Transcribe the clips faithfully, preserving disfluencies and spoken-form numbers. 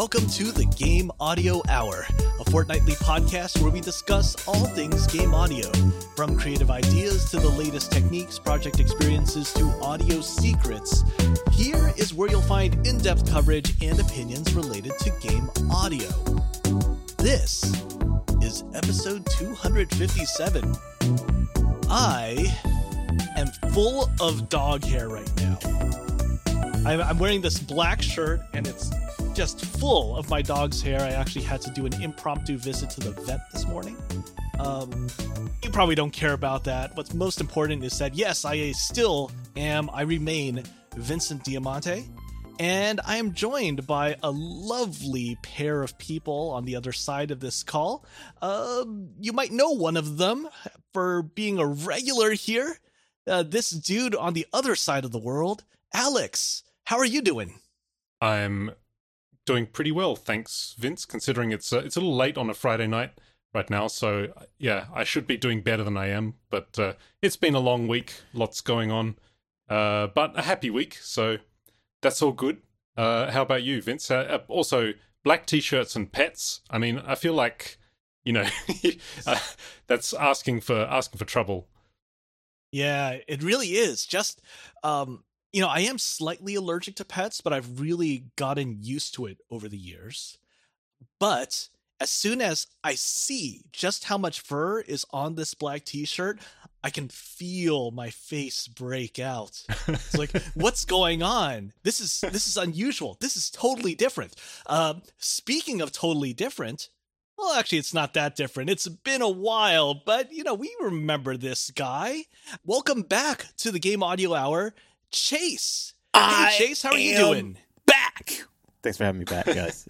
Welcome to the Game Audio Hour, a fortnightly podcast where we discuss all things game audio, from creative ideas to the latest techniques, project experiences to audio secrets. Here is where you'll find in-depth coverage and opinions related to game audio. This is episode two hundred fifty-seven. I am full of dog hair right now. I'm, I'm wearing this black shirt and it's just full of my dog's hair. I actually had to do an impromptu visit to the vet this morning. Um, you probably don't care about that. What's most important is that, yes, I still am, I remain Vincent Diamante, and I am joined by a lovely pair of people on the other side of this call. Uh, you might know one of them for being a regular here. Uh, this dude on the other side of the world, Alex. How are you doing? I'm doing pretty well, thanks, Vince, considering it's uh, it's a little late on a Friday night right now, so yeah, I should be doing better than I am, but uh, it's been a long week, lots going on, uh, but a happy week, so that's all good. Uh, how about you, Vince? Uh, also, black t-shirts and pets. I mean, I feel like, you know, uh, that's asking for asking for trouble. Yeah, it really is. Just, um, you know, I am slightly allergic to pets, but I've really gotten used to it over the years. But as soon as I see just how much fur is on this black t-shirt, I can feel my face break out. It's like, what's going on? This is this is unusual. This is totally different. Um, speaking of totally different, well, actually, it's not that different. It's been a while, but, you know, we remember this guy. Welcome back to the Game Audio Hour, Chase. I hey, Chase, how are you doing? Back. Thanks for having me back, guys.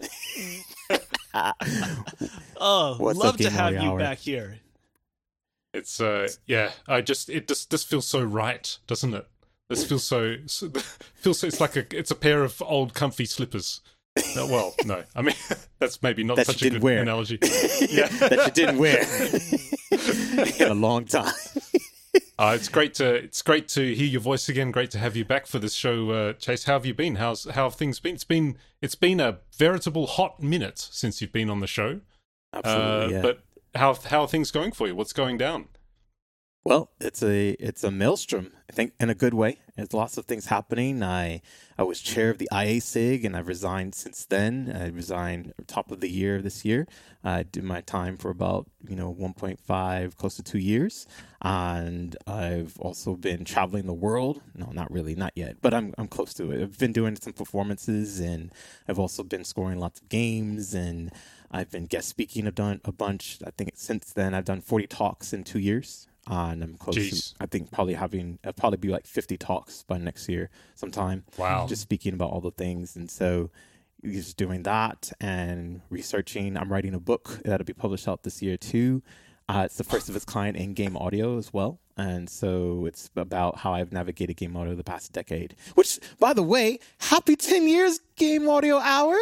Oh, What's love up, to Game have Audio you Hour? back here. It's, uh, yeah, I just, it just, this feels so right, doesn't it? This feels so, so feels so, it's like a, it's a pair of old comfy slippers. No, well, no, I mean, that's maybe not That such you a didn't good wear. analogy. Yeah. That you didn't wear in a long time. Uh, it's great to it's great to hear your voice again. Great to have you back for this show, uh, Chase. How have you been? How's how have things been? It's been it's been a veritable hot minute since you've been on the show. Absolutely, Uh, yeah. But how how are things going for you? What's going down? Well, it's a it's a maelstrom, I think, in a good way. There's lots of things happening. I I was chair of the I A S I G, and I've resigned since then. I resigned top of the year this year. I did my time for about, you know, one point five, close to two years. And I've also been traveling the world. No, not really, not yet, but I'm I'm close to it. I've been doing some performances, and I've also been scoring lots of games, and I've been guest speaking. I've done a bunch. I think since then I've done forty talks in two years. Uh, and I'm close Jeez. to, I think, probably having, I'll probably be like fifty talks by next year sometime. Wow. Just speaking about all the things. And so just doing that and researching. I'm writing a book that'll be published out this year too. Uh, it's the first of its kind in game audio as well. And so it's about how I've navigated game audio the past decade. Which, by the way, happy ten years, Game Audio Hour.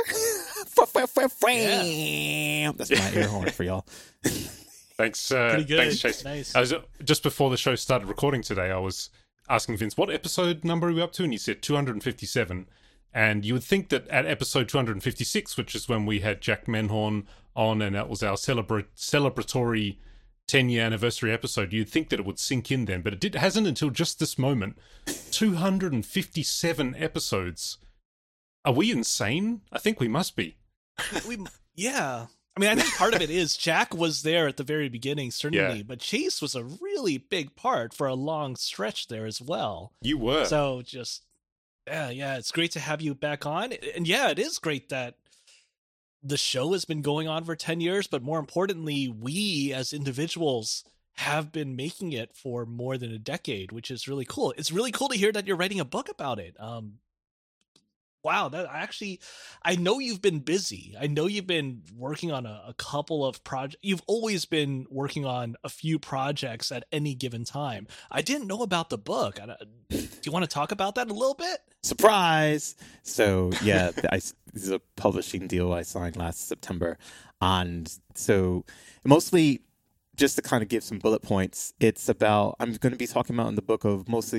Yeah. That's my air horn for y'all. Thanks, uh, Pretty good. thanks, Chase. Nice. I was, uh, just before the show started recording today, I was asking Vince, what episode number are we up to? And he said two hundred fifty-seven. And you would think that at episode two hundred fifty-six, which is when we had Jack Menhorn on, and that was our celebra- celebratory ten-year anniversary episode, you'd think that it would sink in then, but it did, hasn't until just this moment. two hundred fifty-seven episodes. Are we insane? I think we must be. We, yeah. I mean, I think part of it is Jack was there at the very beginning, certainly, Yeah. but Chase was a really big part for a long stretch there as well. You were. So just, yeah, yeah, it's great to have you back on. And yeah, it is great that the show has been going on for ten years, but more importantly, we as individuals have been making it for more than a decade, which is really cool. It's really cool to hear that you're writing a book about it. Um, Wow, that I actually, I know you've been busy. I know you've been working on a, a couple of projects. You've always been working on a few projects at any given time. I didn't know about the book. I, do you want to talk about that a little bit? Surprise! So yeah, I, this is a publishing deal I signed last September, and so mostly just to kind of give some bullet points. It's about I'm going to be talking about in the book of mostly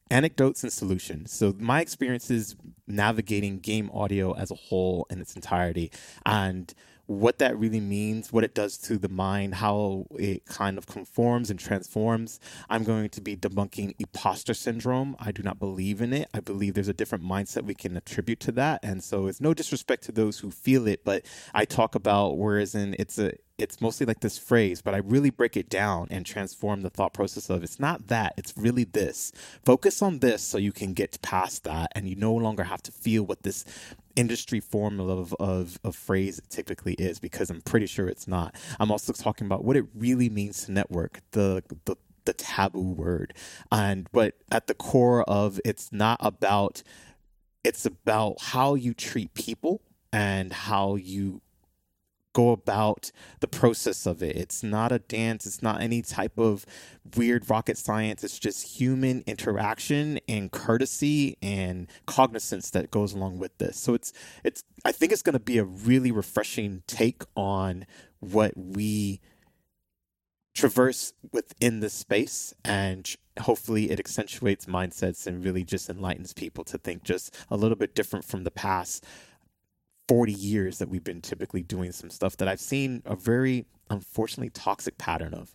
anecdotes and solutions. So my experience is navigating game audio as a whole in its entirety, and what that really means, what it does to the mind, how it kind of conforms and transforms. I'm going to be debunking imposter syndrome. I do not believe in it. I believe there's a different mindset we can attribute to that. And so it's no disrespect to those who feel it, but I talk about, whereas in it's a it's mostly like this phrase, but I really break it down and transform the thought process of it's not that, it's really this. Focus on this so you can get past that, and you no longer have to feel what this industry formula of, of, of phrase typically is, because I'm pretty sure it's not. I'm also talking about what it really means to network, the the the taboo word. And but at the core of it's not about, it's about how you treat people and how you go about the process of it. It's not a dance. It's not any type of weird rocket science. It's just human interaction and courtesy and cognizance that goes along with this. So it's, it's, I think it's going to be a really refreshing take on what we traverse within this space, and hopefully it accentuates mindsets and really just enlightens people to think just a little bit different from the past forty years that we've been typically doing some stuff that I've seen a very, unfortunately, toxic pattern of.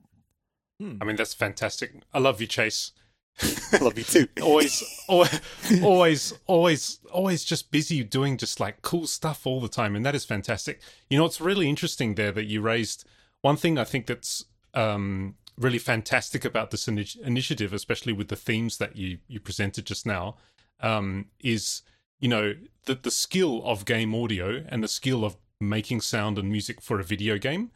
Hmm. I mean, that's fantastic. I love you, Chase. I love you too. always, always, always, always, always just busy doing just like cool stuff all the time. And that is fantastic. You know, it's really interesting there that you raised one thing I think that's um, really fantastic about this ini- initiative, especially with the themes that you, you presented just now, um, is, you know, the, the skill of game audio and the skill of making sound and music for a video game.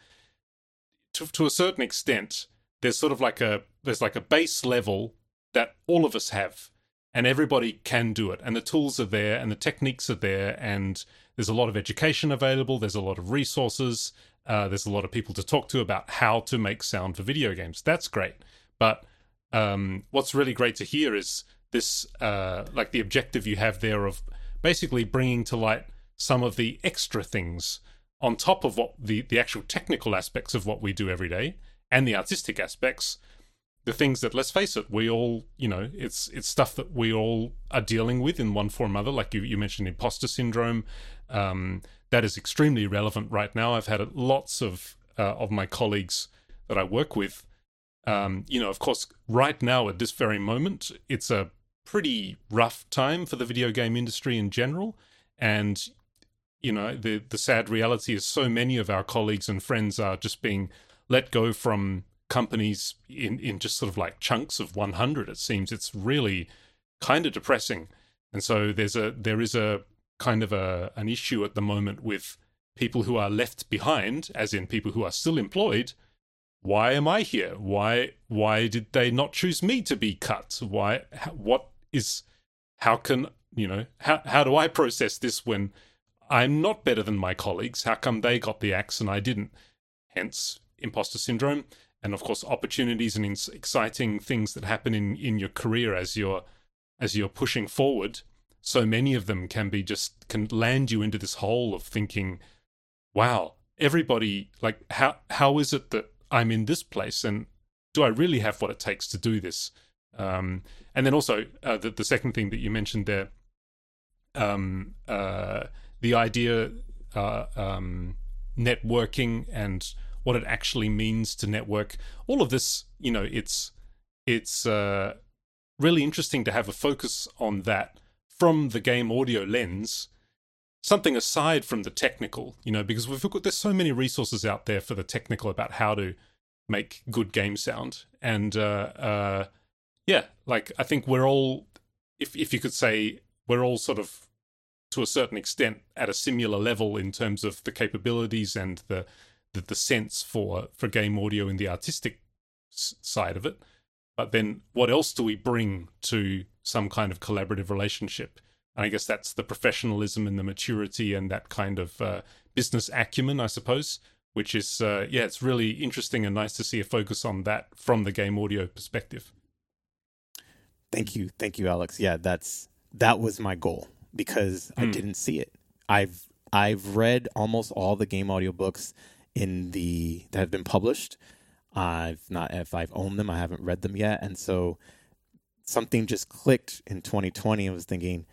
To, to a certain extent, there's sort of like a, there's like a base level that all of us have, and everybody can do it. And the tools are there and the techniques are there, and there's a lot of education available. There's a lot of resources. Uh, there's a lot of people to talk to about how to make sound for video games. That's great. But um, what's really great to hear is this, uh, like the objective you have there of basically bringing to light some of the extra things on top of what the, the actual technical aspects of what we do every day, and the artistic aspects, the things that, let's face it, we all, you know, it's it's stuff that we all are dealing with in one form or other. Like you, you mentioned imposter syndrome. Um, that is extremely relevant right now. I've had lots of uh, of my colleagues that I work with. Um, you know, of course, right now at this very moment, it's a pretty rough time for the video game industry in general. And, you know, the the sad reality is so many of our colleagues and friends are just being let go from companies in, in just sort of like chunks of one hundred, it seems. It's really kind of depressing. And so there's a there is a kind of a an issue at the moment with people who are left behind, as in people who are still employed. Why am I here? Why why did they not choose me to be cut? Why what is how can, you know, how how do I process this when I'm not better than my colleagues? How come they got the axe and I didn't? Hence imposter syndrome. And of course, opportunities and ins- exciting things that happen in, in your career as you're as you're pushing forward. So many of them can be just can land you into this hole of thinking, "Wow, everybody like how how is it that I'm in this place, and do I really have what it takes to do this?" Um, and then also uh, the the second thing that you mentioned there, um, uh, the idea uh, um, networking and what it actually means to network. All of this, you know, it's it's uh, really interesting to have a focus on that from the game audio lens, something aside from the technical, you know, because we've got, there's so many resources out there for the technical about how to make good game sound. And uh, uh, yeah, like I think we're all, if if you could say, we're all sort of, to a certain extent, at a similar level in terms of the capabilities and the the, the sense for, for game audio in the artistic s- side of it. But then what else do we bring to some kind of collaborative relationship? And I guess that's the professionalism and the maturity and that kind of uh, business acumen, I suppose, which is, uh, yeah, it's really interesting and nice to see a focus on that from the game audio perspective. Thank you. Thank you, Alex. Yeah, that's that was my goal because mm. I didn't see it. I've I've read almost all the game audio books in the that have been published. I've not if I've owned them, I haven't read them yet. And so something just clicked in twenty twenty. I was thinking,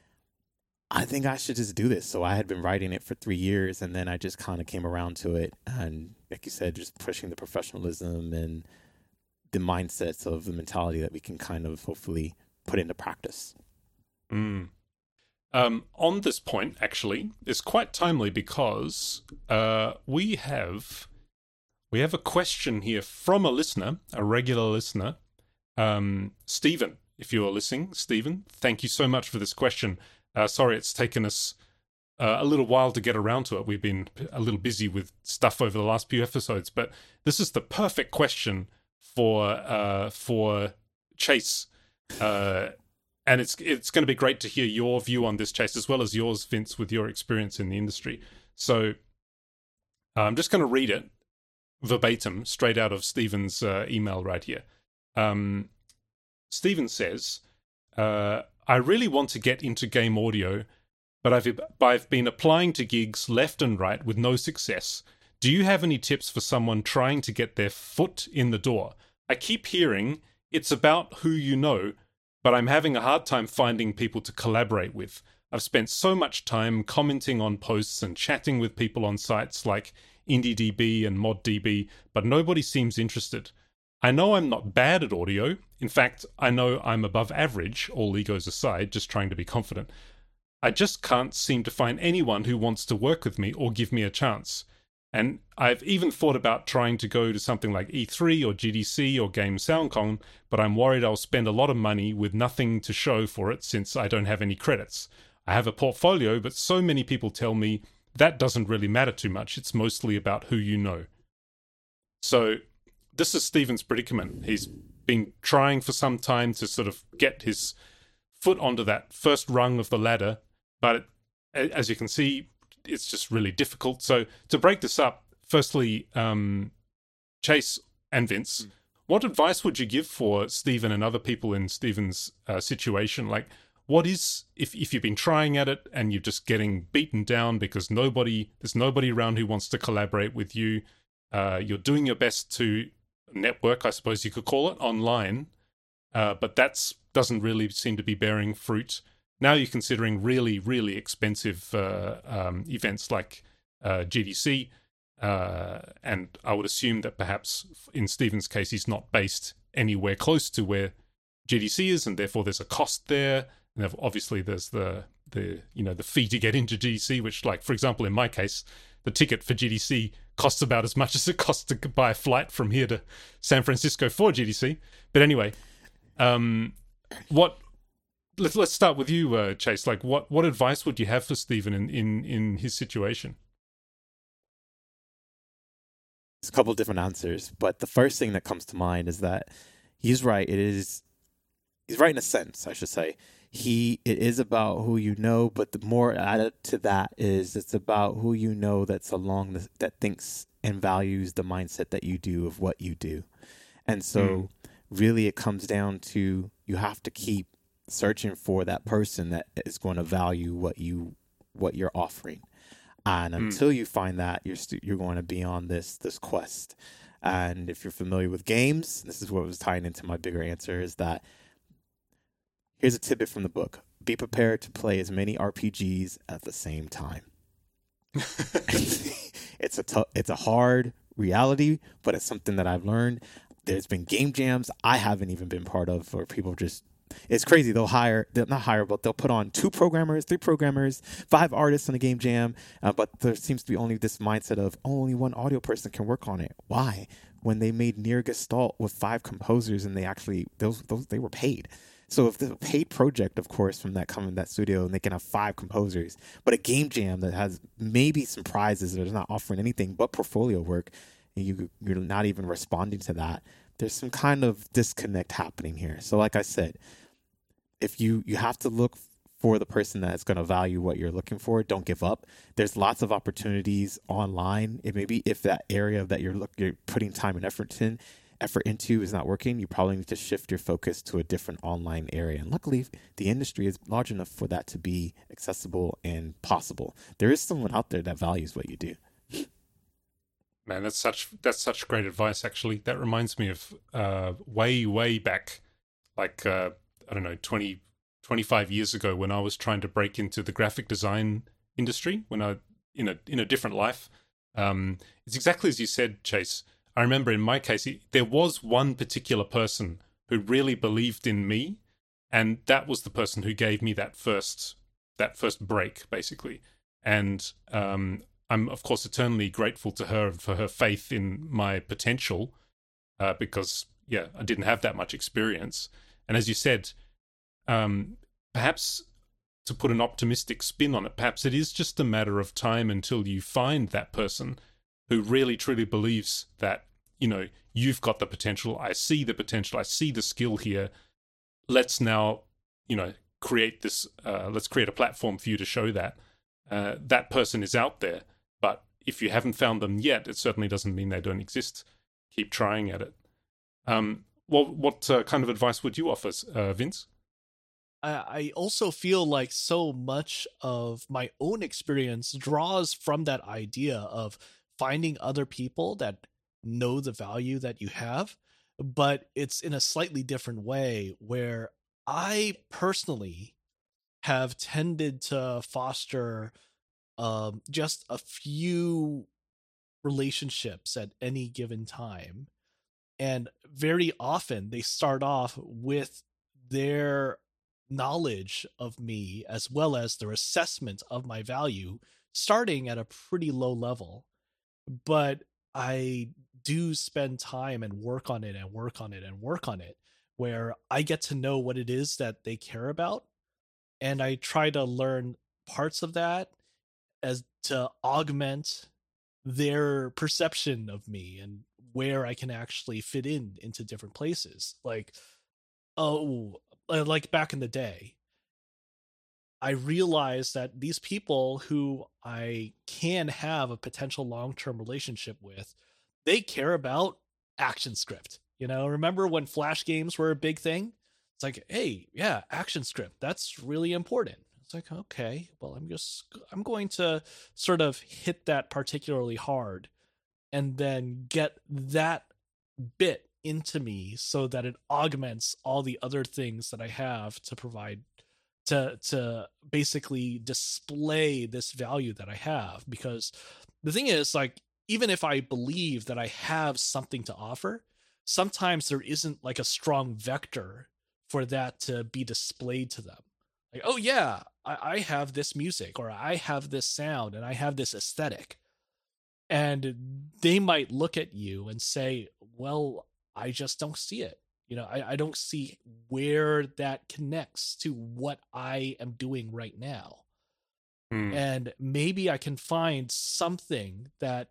I think I should just do this. So I had been writing it for three years, and then I just kind of came around to it. And like you said, just pushing the professionalism and the mindsets of the mentality that we can kind of hopefully put into practice. Mm. Um, on this point, actually, is quite timely because uh, we have we have a question here from a listener, a regular listener, um, Stephen. If you are listening, Stephen, thank you so much for this question. Uh, sorry, it's taken us uh, a little while to get around to it. We've been a little busy with stuff over the last few episodes, but this is the perfect question for uh, for Chase, uh, and it's it's going to be great to hear your view on this, Chase, as well as yours, Vince, with your experience in the industry. So uh, I'm just going to read it verbatim, straight out of Stephen's uh, email right here. Um, Stephen says, uh, I really want to get into game audio, but I've, I've been applying to gigs left and right with no success. Do you have any tips for someone trying to get their foot in the door? I keep hearing it's about who you know, but I'm having a hard time finding people to collaborate with. I've spent so much time commenting on posts and chatting with people on sites like IndieDB and ModDB, but nobody seems interested. I know I'm not bad at audio. In fact, I know I'm above average, all egos aside, just trying to be confident. I just can't seem to find anyone who wants to work with me or give me a chance. And I've even thought about trying to go to something like E three or G D C or Game SoundCon, but I'm worried I'll spend a lot of money with nothing to show for it since I don't have any credits. I have a portfolio, but so many people tell me that doesn't really matter too much. It's mostly about who you know. So this is Stephen's predicament. He's been trying for some time to sort of get his foot onto that first rung of the ladder, but it, as you can see, it's just really difficult. So to break this up, firstly, um, Chase and Vince, mm. what advice would you give for Stephen and other people in Stephen's uh, situation? Like, what is, if, if you've been trying at it and you're just getting beaten down because nobody, there's nobody around who wants to collaborate with you, uh, you're doing your best to network, I suppose you could call it, online, uh, but that's doesn't really seem to be bearing fruit. Now you're considering really, really expensive uh, um, events like uh, G D C, uh, and I would assume that perhaps in Stephen's case, he's not based anywhere close to where G D C is, and therefore there's a cost there. And obviously there's the the you know the fee to get into G D C, which, like for example, in my case, the ticket for G D C costs about as much as it costs to buy a flight from here to San Francisco for G D C. But anyway, um, what? Let's let's start with you, uh, Chase. Like, what, what advice would you have for Stephen in, in, in his situation? There's a couple of different answers, but the first thing that comes to mind is that he's right. It is he's right in a sense, I should say. He it is about who you know, but the more added to that is it's about who you know that's along the, that thinks and values the mindset that you do of what you do. And so mm. really it comes down to you have to keep searching for that person that is going to value what you what you're offering, and mm. until you find that, you're st- you're going to be on this this quest. And if you're familiar with games, this is what was tying into my bigger answer, is that here's a tidbit from the book: be prepared to play as many R P Gs at the same time. it's a t- it's a hard reality, but it's something that I've learned. There's been game jams I haven't even been part of, where people just It's crazy. They'll hire, they'll not hire, but they'll put on two programmers, three programmers, five artists on a game jam. Uh, but there seems to be only this mindset of only one audio person can work on it. Why? When they made Near Gestalt with five composers, and they actually, those, those they were paid. So if the paid project, of course, from that coming that studio, and they can have five composers, but a game jam that has maybe some prizes that is not offering anything but portfolio work, and you, you're not even responding to that, there's some kind of disconnect happening here. So like I said, if you, you have to look for the person that's going to value what you're looking for, don't give up. There's lots of opportunities online. It maybe if that area that you're look, you're putting time and effort in, effort into is not working, you probably need to shift your focus to a different online area. And luckily, the industry is large enough for that to be accessible and possible. There is someone out there that values what you do. Man, that's such that's such great advice. Actually, that reminds me of uh, way way back, like uh, I don't know, twenty, twenty-five years ago when I was trying to break into the graphic design industry, when I, in a, in a different life. Um, it's exactly as you said, Chase. I remember in my case, it, there was one particular person who really believed in me, and that was the person who gave me that first, that first break, basically. And um, I'm, of course, eternally grateful to her for her faith in my potential, uh, because, yeah, I didn't have that much experience. And as you said, um, perhaps to put an optimistic spin on it, perhaps it is just a matter of time until you find that person who really truly believes that, you know, you've got the potential. I see the potential. I see the skill here. Let's now, you know, create this, uh, let's create a platform for you to show that. Uh, that person is out there. But if you haven't found them yet, it certainly doesn't mean they don't exist. Keep trying at it. Um, what what uh, kind of advice would you offer, uh, Vince? I also feel like so much of my own experience draws from that idea of finding other people that know the value that you have, but it's in a slightly different way, where I personally have tended to foster um, just a few relationships at any given time. And very often they start off with their knowledge of me as well as their assessment of my value starting at a pretty low level. But I do spend time and work on it and work on it and work on it, where I get to know what it is that they care about. And I try to learn parts of that as to augment their perception of me and where I can actually fit in into different places. Like, oh, like back in the day, I realized that these people who I can have a potential long-term relationship with, they care about action script. You know, remember when Flash games were a big thing? It's like, hey, yeah, action script. That's really important. It's like, okay, well, I'm just, I'm going to sort of hit that particularly hard and then get that bit into me so that it augments all the other things that I have to provide to to basically display this value that I have. Because the thing is, like, even if I believe that I have something to offer, sometimes there isn't like a strong vector for that to be displayed to them. Like, oh yeah, I, I have this music, or I have this sound, and I have this aesthetic. And they might look at you and say, well, I just don't see it. You know, I, I don't see where that connects to what I am doing right now. Mm. And maybe I can find something that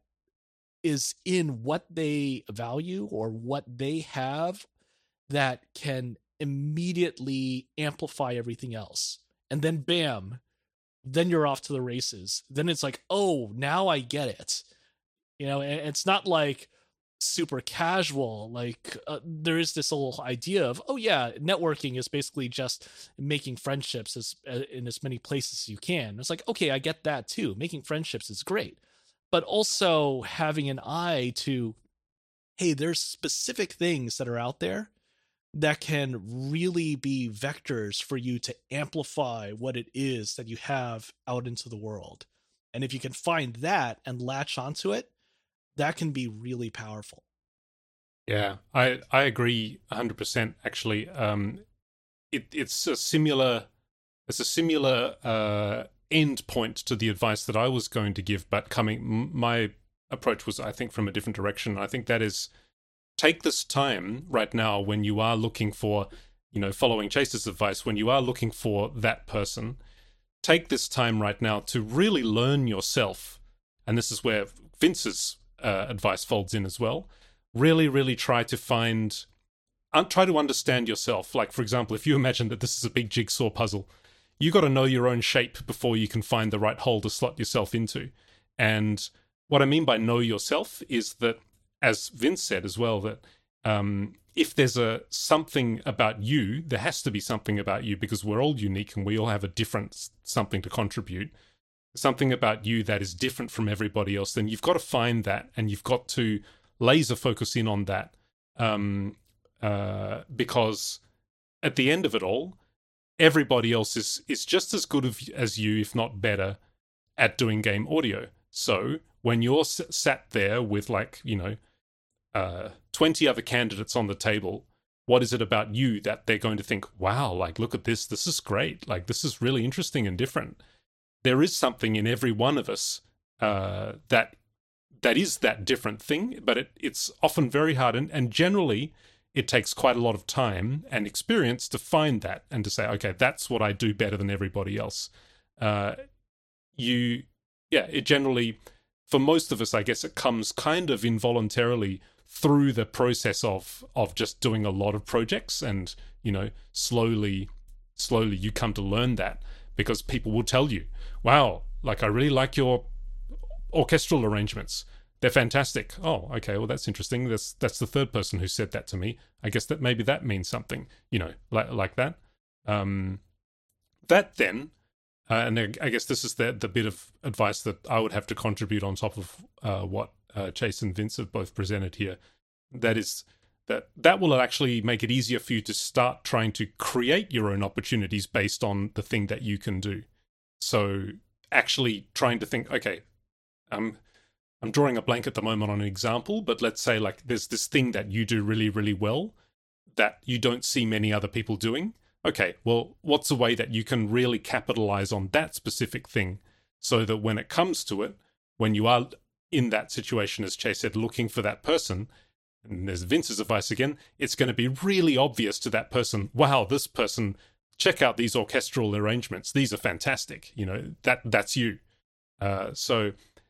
is in what they value or what they have that can immediately amplify everything else. And then bam, then you're off to the races. Then it's like, oh, now I get it. You know, and it's not like super casual. Like uh, there is this whole idea of, oh yeah, networking is basically just making friendships as uh, in as many places as you can. It's like, okay, I get that too. Making friendships is great, but also having an eye to, hey, there's specific things that are out there that can really be vectors for you to amplify what it is that you have out into the world. And if you can find that and latch onto it, that can be really powerful. Yeah, I, I agree one hundred percent actually. Um, it, it's a similar, it's a similar uh, end point to the advice that I was going to give, but coming, my approach was, I think, from a different direction. I think that is, take this time right now when you are looking for, you know, following Chase's advice, when you are looking for that person, take this time right now to really learn yourself. And this is where Vince's uh, advice folds in as well. Really, really try to find, un- try to understand yourself. Like, for example, if you imagine that this is a big jigsaw puzzle, you got to know your own shape before you can find the right hole to slot yourself into. And what I mean by know yourself is that, as Vince said as well, that um, if there's a something about you, there has to be something about you, because we're all unique and we all have a different something to contribute. Something about you that is different from everybody else, then you've got to find that, and you've got to laser focus in on that, um, uh, because at the end of it all, everybody else is is just as good of, as you, if not better, at doing game audio. So when you're s- sat there with, like, you know, uh, twenty other candidates on the table, what is it about you that they're going to think, wow, like, look at this, this is great, like, this is really interesting and different? There is something in every one of us uh, that that is that different thing, but it, it's often very hard, and, and generally it takes quite a lot of time and experience to find that and to say, okay, that's what I do better than everybody else. Uh, you, yeah, it generally, for most of us, I guess it comes kind of involuntarily through the process of of just doing a lot of projects, and, you know, slowly, slowly you come to learn that, because people will tell you, wow, like, I really like your orchestral arrangements. They're fantastic. Oh, okay, well, that's interesting. That's that's the third person who said that to me. I guess that maybe that means something, you know, like like that. Um, that then, uh, and I I guess this is the the bit of advice that I would have to contribute on top of uh, what uh, Chase and Vince have both presented here. That is that that will actually make it easier for you to start trying to create your own opportunities based on the thing that you can do. So actually trying to think, okay, um. I'm drawing a blank at the moment on an example, but let's say, like, there's this thing that you do really, really well that you don't see many other people doing. Okay, well, what's a way that you can really capitalize on that specific thing so that when it comes to it, when you are in that situation, as Chase said, looking for that person, and there's Vince's advice again, it's going to be really obvious to that person, wow, this person, check out these orchestral arrangements. These are fantastic. You know, that that's you. Uh, so...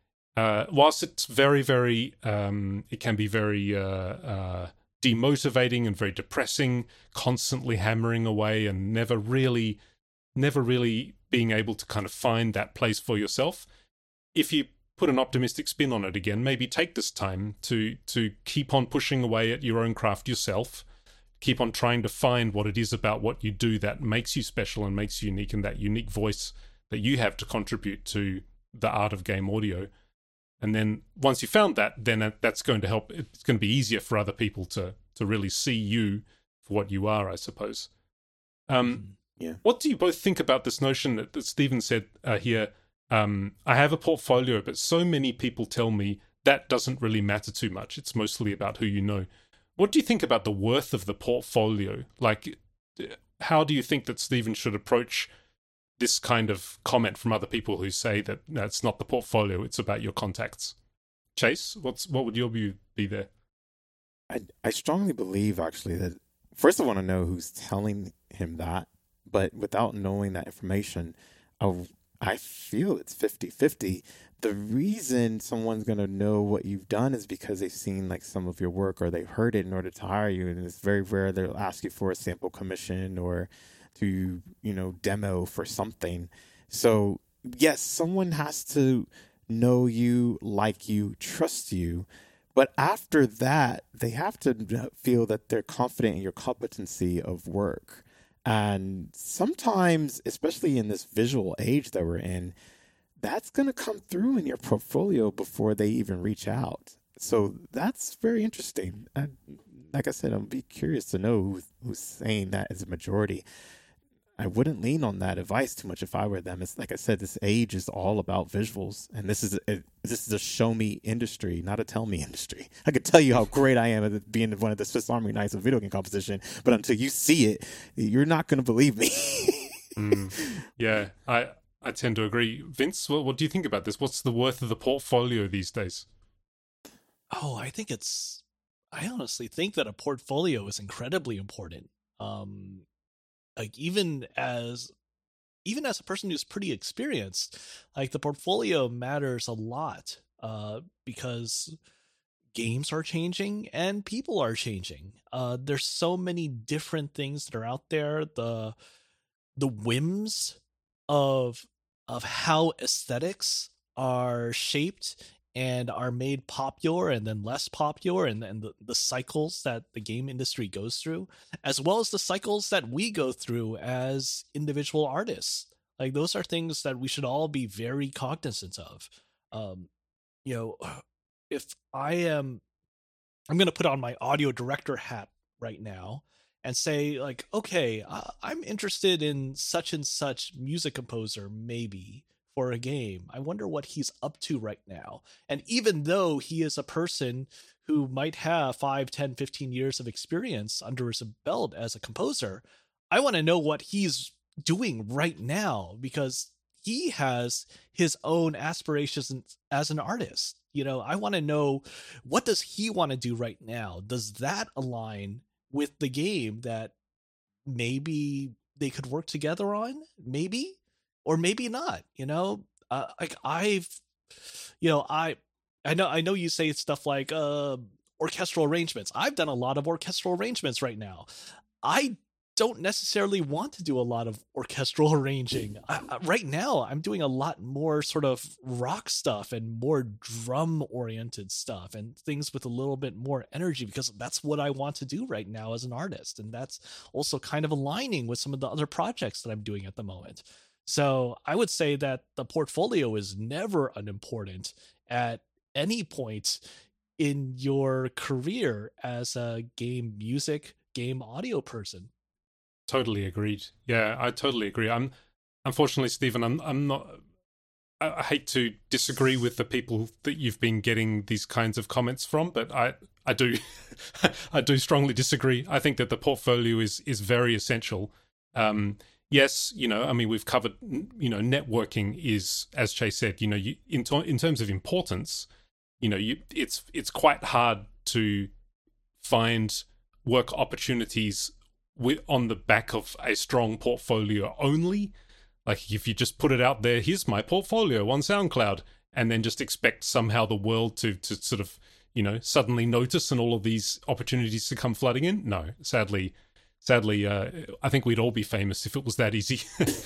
Uh, whilst it's very, very, um, it can be very uh, uh, demotivating and very depressing, constantly hammering away and never really, never really being able to kind of find that place for yourself. If you put an optimistic spin on it again, maybe take this time to to keep on pushing away at your own craft yourself, keep on trying to find what it is about what you do that makes you special and makes you unique, and that unique voice that you have to contribute to the art of game audio. And then once you found that, then that's going to help. It's going to be easier for other people to to really see you for what you are, I suppose. Um, yeah. What do you both think about this notion that, that Stephen said uh, here? Um, I have a portfolio, but so many people tell me that doesn't really matter too much. It's mostly about who you know. What do you think about the worth of the portfolio? Like, how do you think that Stephen should approach this kind of comment from other people who say that that's not the portfolio, it's about your contacts? Chase, what's what would your view be there? I I strongly believe, actually, that first I want to know who's telling him that, but without knowing that information, I, I feel it's fifty-fifty. The reason someone's going to know what you've done is because they've seen, like, some of your work, or they've heard it in order to hire you, and it's very rare they'll ask you for a sample commission or to, you know, demo for something. So yes, someone has to know you, like you, trust you. But after that, they have to feel that they're confident in your competency of work. And sometimes, especially in this visual age that we're in, that's going to come through in your portfolio before they even reach out. So that's very interesting. And like I said, I'll be curious to know who's, who's saying that as a majority. I wouldn't lean on that advice too much if I were them. It's like I said, this age is all about visuals, and this is a, this is a show me industry, not a tell me industry. I could tell you how great I am at being one of the Swiss Army knights of video game composition, but until you see it, you're not going to believe me. mm, yeah, I I tend to agree. Vince, what, what do you think about this? What's the worth of the portfolio these days? Oh, I think it's. I honestly think that a portfolio is incredibly important. Um, Like even as even as a person who's pretty experienced, like the portfolio matters a lot uh, because games are changing and people are changing. Uh, there's so many different things that are out there. The the whims of of how aesthetics are shaped and are made popular and then less popular, and, and the, the cycles that the game industry goes through, as well as the cycles that we go through as individual artists. Like, those are things that we should all be very cognizant of. Um, you know, if I am, I'm going to put on my audio director hat right now, and say like, okay, uh, I'm interested in such and such music composer, maybe for a game. I wonder what he's up to right now. And even though he is a person who might have five, ten, fifteen years of experience under his belt as a composer, I want to know what he's doing right now, because he has his own aspirations as an artist. You know, I want to know, what does he want to do right now? Does that align with the game that maybe they could work together on? Maybe, or maybe not, you know, uh, like I've, you know, I, I know, I know you say stuff like, uh, orchestral arrangements. I've done a lot of orchestral arrangements right now. I don't necessarily want to do a lot of orchestral arranging. I, I, right now, I'm doing a lot more sort of rock stuff and more drum-oriented stuff and things with a little bit more energy, because that's what I want to do right now as an artist. And that's also kind of aligning with some of the other projects that I'm doing at the moment. So I would say that the portfolio is never unimportant at any point in your career as a game music, game audio person. Totally agreed. Yeah, I totally agree. I'm unfortunately, Stephen, I'm I'm not I, I hate to disagree with the people that you've been getting these kinds of comments from, but I I do I do strongly disagree. I think that the portfolio is is very essential. Um yes, you know, I mean, we've covered, you know, networking is, as Chase said, you know, you, in to, in terms of importance, you know, you it's it's quite hard to find work opportunities with, on the back of a strong portfolio only. Like, if you just put it out there, here's my portfolio on SoundCloud, and then just expect somehow the world to to sort of, you know, suddenly notice and all of these opportunities to come flooding in. No, sadly, sadly, uh, I think we'd all be famous if it was that easy.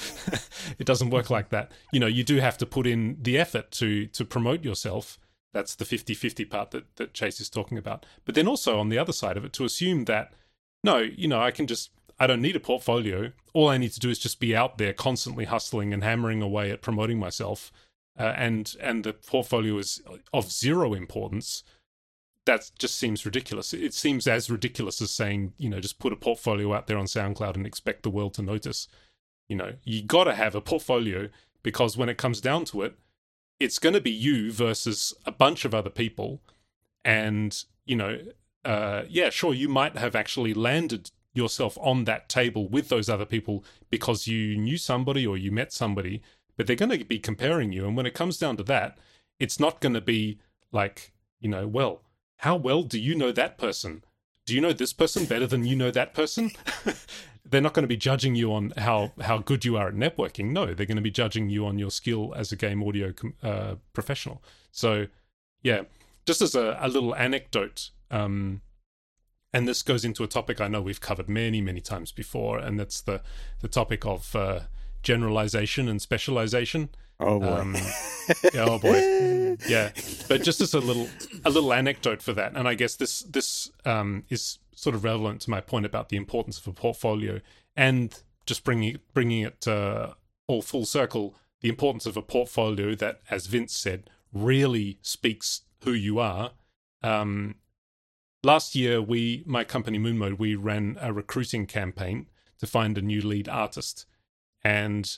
It doesn't work like that. You know, you do have to put in the effort to to promote yourself. That's the fifty-fifty part that, that Chase is talking about. But then also on the other side of it, to assume that, no, you know, I can just, I don't need a portfolio. All I need to do is just be out there constantly hustling and hammering away at promoting myself. Uh, and and the portfolio is of zero importance. That just seems ridiculous. It seems as ridiculous as saying, you know, just put a portfolio out there on SoundCloud and expect the world to notice. You know, you got to have a portfolio, because when it comes down to it, it's going to be you versus a bunch of other people. And, you know, uh, yeah, sure, you might have actually landed yourself on that table with those other people because you knew somebody or you met somebody, but they're going to be comparing you. And when it comes down to that, it's not going to be like, you know, well, how well do you know that person? Do you know this person better than you know that person? They're not going to be judging you on how, how good you are at networking. No, they're going to be judging you on your skill as a game audio uh, professional. So, yeah, just as a, a little anecdote, um, and this goes into a topic I know we've covered many, many times before, and that's the, the topic of uh, generalization and specialization. Oh boy! Um, yeah, oh boy! Yeah, but just as a little a little anecdote for that, and I guess this this um, is sort of relevant to my point about the importance of a portfolio, and just bringing bringing it uh, all full circle, the importance of a portfolio that, as Vince said, really speaks who you are. Um, last year, we my company Moon Mode, we ran a recruiting campaign to find a new lead artist, and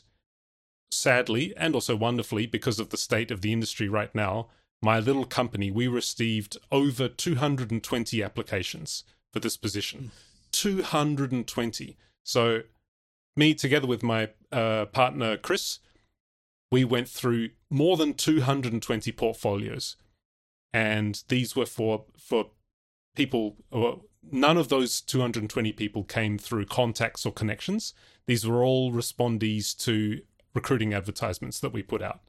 sadly, and also wonderfully, because of the state of the industry right now, my little company, we received over two hundred twenty applications for this position. two hundred twenty. So me, together with my uh, partner, Chris, we went through more than two hundred twenty portfolios. And these were for, for people, or none of those two hundred twenty people came through contacts or connections. These were all respondees to recruiting advertisements that we put out.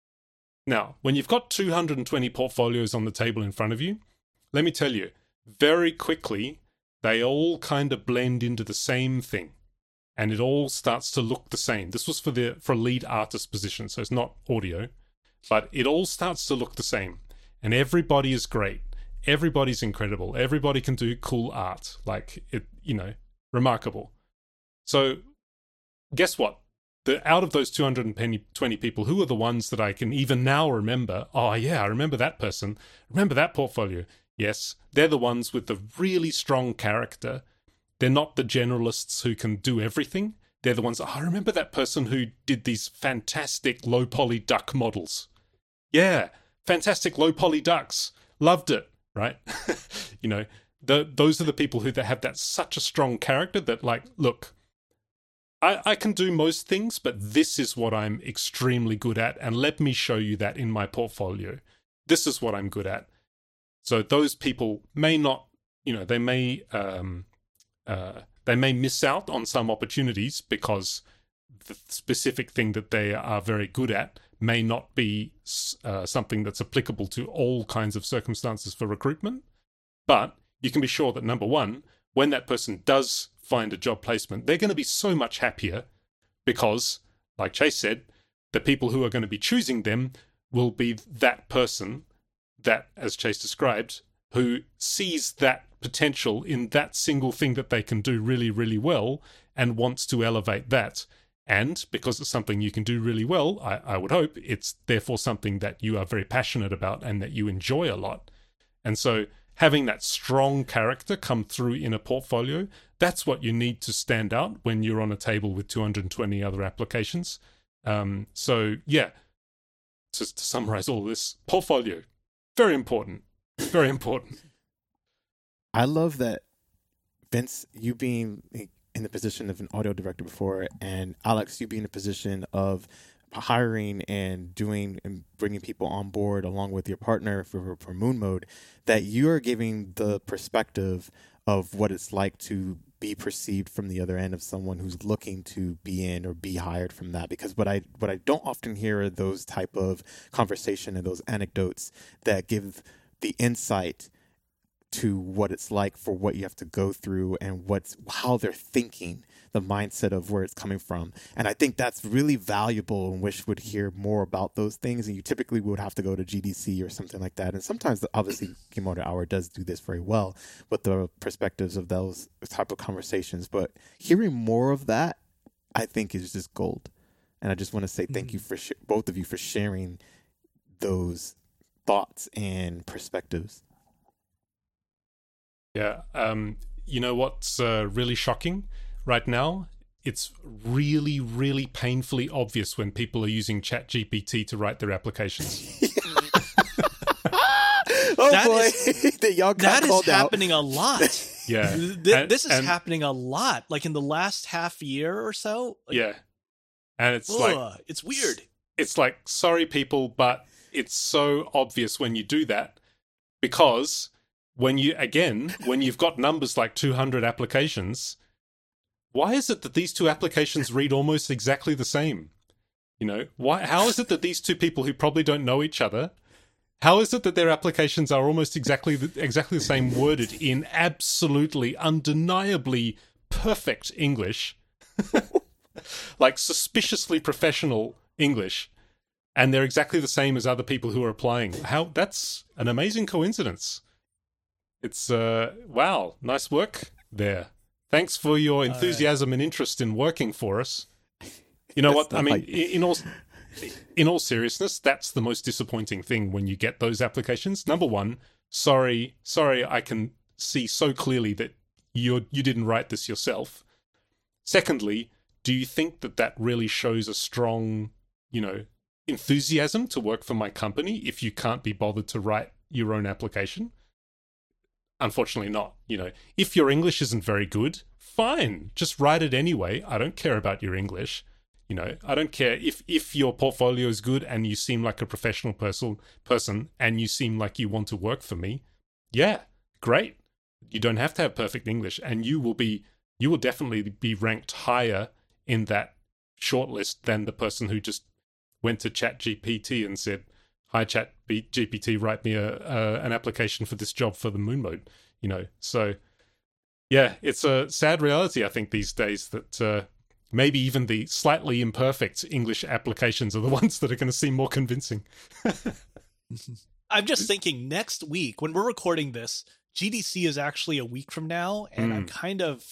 Now, when you've got two hundred twenty portfolios on the table in front of you, let me tell you, very quickly, they all kind of blend into the same thing, and it all starts to look the same. This was for the for a lead artist position, so it's not audio, but it all starts to look the same, and everybody is great. Everybody's incredible. Everybody can do cool art, like it, you know, remarkable. So, guess what? The, out of those two hundred twenty people, who are the ones that I can even now remember? Oh, yeah, I remember that person. Remember that portfolio. Yes, they're the ones with the really strong character. they're not the generalists who can do everything. They're the ones, oh, I remember that person who did these fantastic low poly duck models. Yeah, fantastic low poly ducks. Loved it, right? You know, the, those are the people who that have that such a strong character that, like, look, I, I can do most things, but this is what I'm extremely good at, and let me show you that in my portfolio. This is what I'm good at. So those people may not, you know, they may um, uh, they may miss out on some opportunities because the specific thing that they are very good at may not be uh, something that's applicable to all kinds of circumstances for recruitment. But you can be sure that, number one, when that person does find a job placement, they're going to be so much happier because, like Chase said, the people who are going to be choosing them will be that person that, as Chase described, who sees that potential in that single thing that they can do really, really well and wants to elevate that. And because it's something you can do really well, I, I would hope it's therefore something that you are very passionate about and that you enjoy a lot. And so having that strong character come through in a portfolio, that's what you need to stand out when you're on a table with two hundred twenty other applications. Um, so yeah, to, to summarize all of this, portfolio, very important, very important. I love that, Vince, you being in the position of an audio director before, and Alex, you being in the position of hiring and doing and bringing people on board along with your partner for, for Moon Mode, that you are giving the perspective of what it's like to be perceived from the other end of someone who's looking to be in or be hired from that. Because what I what I don't often hear are those type of conversation and those anecdotes that give the insight to what it's like for what you have to go through and what's how they're thinking, the mindset of where it's coming from. And I think that's really valuable and wish would hear more about those things. And you typically would have to go to G D C or something like that. And sometimes, obviously, Game Audio Hour does do this very well with the perspectives of those type of conversations. But hearing more of that, I think, is just gold. And I just want to say thank mm-hmm. you for sh- both of you for sharing those thoughts and perspectives. Yeah, um, you know what's uh, really shocking right now? It's really, really painfully obvious when people are using ChatGPT to write their applications. oh that boy, is, that y'all got that is happening out. a lot. Yeah, Th- and, this is and, happening a lot. Like in the last half year or so. Like, yeah, and it's ugh, like it's weird. It's like, sorry, people, but it's so obvious when you do that because. When you, again, when you've got numbers like two hundred applications, why is it that these two applications read almost exactly the same? You know, why? How is it that these two people who probably don't know each other, how is it that their applications are almost exactly the, exactly the same, worded in absolutely, undeniably perfect English, like suspiciously professional English, and they're exactly the same as other people who are applying? How? That's an amazing coincidence. It's, uh, wow, nice work there. Thanks for your enthusiasm right. and interest in working for us. You know what? I mean, like... in all in all seriousness, that's the most disappointing thing when you get those applications. Number one, sorry, sorry, I can see so clearly that you you didn't write this yourself. Secondly, do you think that that really shows a strong, you know, enthusiasm to work for my company if you can't be bothered to write your own application? Unfortunately not. You know, if your English isn't very good, fine, just write it anyway. I don't care about your English. You know, I don't care if, if your portfolio is good and you seem like a professional person, person and you seem like you want to work for me. Yeah, great. You don't have to have perfect English, and you will be, you will definitely be ranked higher in that shortlist than the person who just went to ChatGPT and said, hi, ChatGPT, write me a, a an application for this job for the Moon Mode, you know. So, yeah, it's a sad reality, I think, these days that uh, maybe even the slightly imperfect English applications are the ones that are going to seem more convincing. I'm just thinking next week, when we're recording this, G D C is actually a week from now, and mm. I'm kind of...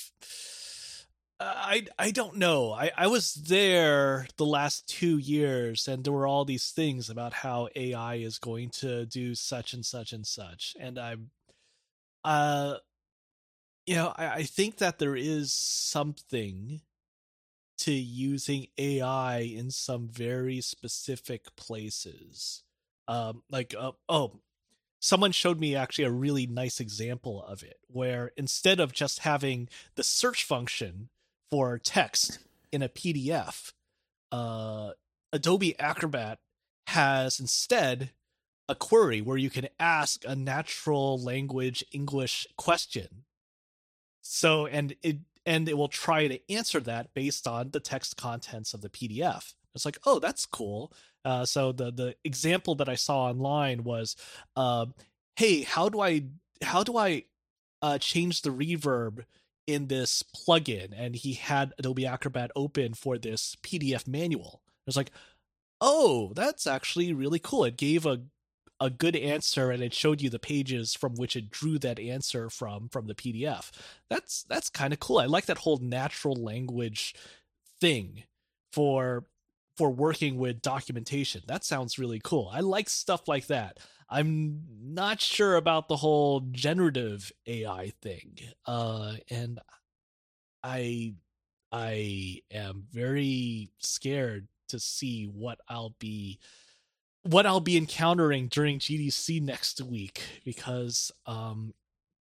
I I don't know. I, I was there the last two years, and there were all these things about how A I is going to do such and such and such. And I'm, uh, you know, I, I think that there is something to using A I in some very specific places. Um, like, uh, oh, someone showed me actually a really nice example of it, where instead of just having the search function for text in a P D F, uh, Adobe Acrobat has instead a query where you can ask a natural language English question. So, and it, and it will try to answer that based on the text contents of the P D F. It's like, oh, that's cool. Uh, so the the example that I saw online was, uh, hey, how do I how do I uh, change the reverb in this plugin? And he had Adobe Acrobat open for this P D F manual. I was like, oh, that's actually really cool. It gave a a good answer, and it showed you the pages from which it drew that answer from from the P D F. That's that's kind of cool. I like that whole natural language thing for for working with documentation. That sounds really cool. I like stuff like that. I'm not sure about the whole generative A I thing. Uh, and I I am very scared to see what I'll be what I'll be encountering during G D C next week, because um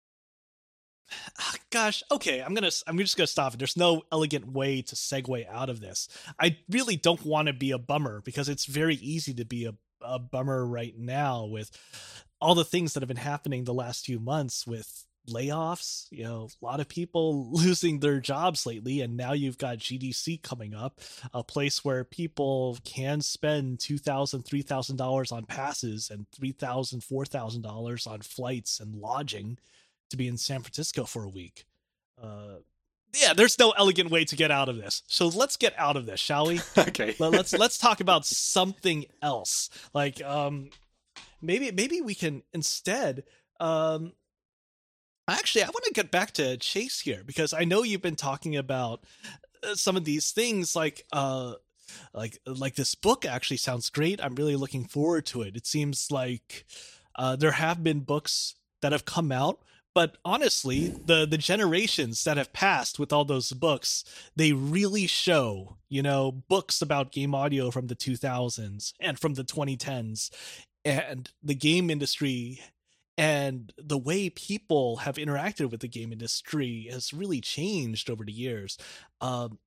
gosh, okay, I'm gonna I'm just gonna stop it. There's no elegant way to segue out of this. I really don't want to be a bummer, because it's very easy to be a, a bummer right now with all the things that have been happening the last few months with layoffs, you know, a lot of people losing their jobs lately, and now you've got G D C coming up, a place where people can spend two thousand dollars, three thousand dollars on passes and three thousand dollars, four thousand dollars on flights and lodging to be in San Francisco for a week. Uh, yeah, there's no elegant way to get out of this. So let's get out of this, shall we? Okay. let's let's talk about something else. Like um, maybe maybe we can instead. Um, actually, I want to get back to Chase here, because I know you've been talking about some of these things, like uh, like like this book actually sounds great. I'm really looking forward to it. It seems like uh, there have been books that have come out. But honestly, the, the generations that have passed with all those books, they really show, you know, books about game audio from the two thousands and from the twenty tens, and the game industry and the way people have interacted with the game industry has really changed over the years. Um,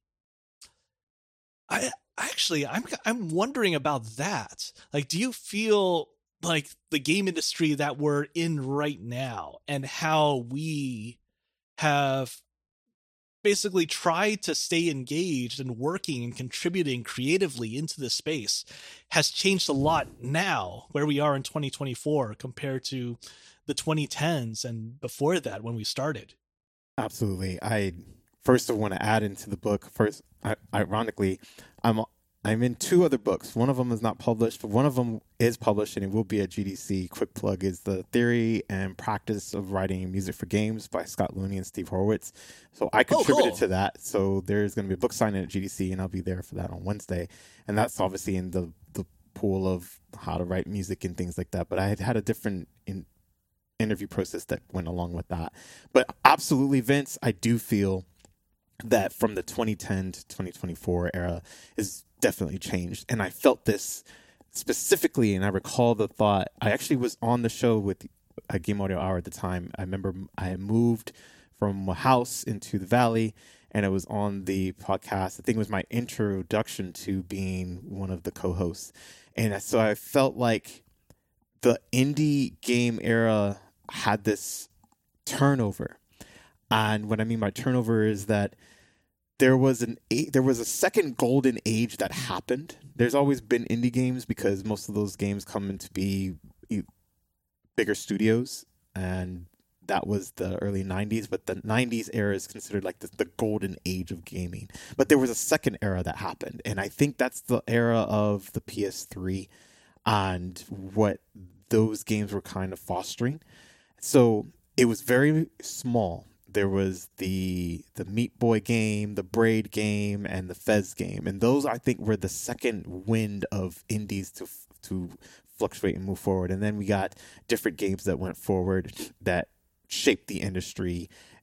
I actually, I'm I'm wondering about that. Like, do you feel like the game industry that we're in right now, and how we have basically tried to stay engaged and working and contributing creatively into the space, has changed a lot now, where we are in twenty twenty-four compared to the twenty tens and before that when we started? Absolutely. I first I want to add into the book. First, I, ironically, I'm I'm in two other books. One of them is not published, but one of them is published, and it will be at G D C. Quick plug is The Theory and Practice of Writing Music for Games by Scott Looney and Steve Horowitz. So I contributed oh, cool. to that. So there's going to be a book signing at G D C, and I'll be there for that on Wednesday. And that's obviously in the, the pool of how to write music and things like that. But I had had a different in, interview process that went along with that. But absolutely, Vince, I do feel that from the twenty ten to twenty twenty-four era is definitely changed. And I felt this specifically, and I recall the thought, I actually was on the show with a Game Audio Hour at the time. I remember I had moved from a house into the Valley, and it was on the podcast. I think it was my introduction to being one of the co-hosts. And so I felt like the indie game era had this turnover. And what I mean by turnover is that there was an there was a second golden age that happened. There's always been indie games, because most of those games come into be bigger studios, and that was the early nineties. But the nineties era is considered like the, the golden age of gaming. But there was a second era that happened, and I think that's the era of the P S three and what those games were kind of fostering. So it was very small. There was the the Meat Boy game, the Braid game, and the Fez game, and those I think were the second wind of indies to to fluctuate and move forward. And then we got different games that went forward that shaped the industry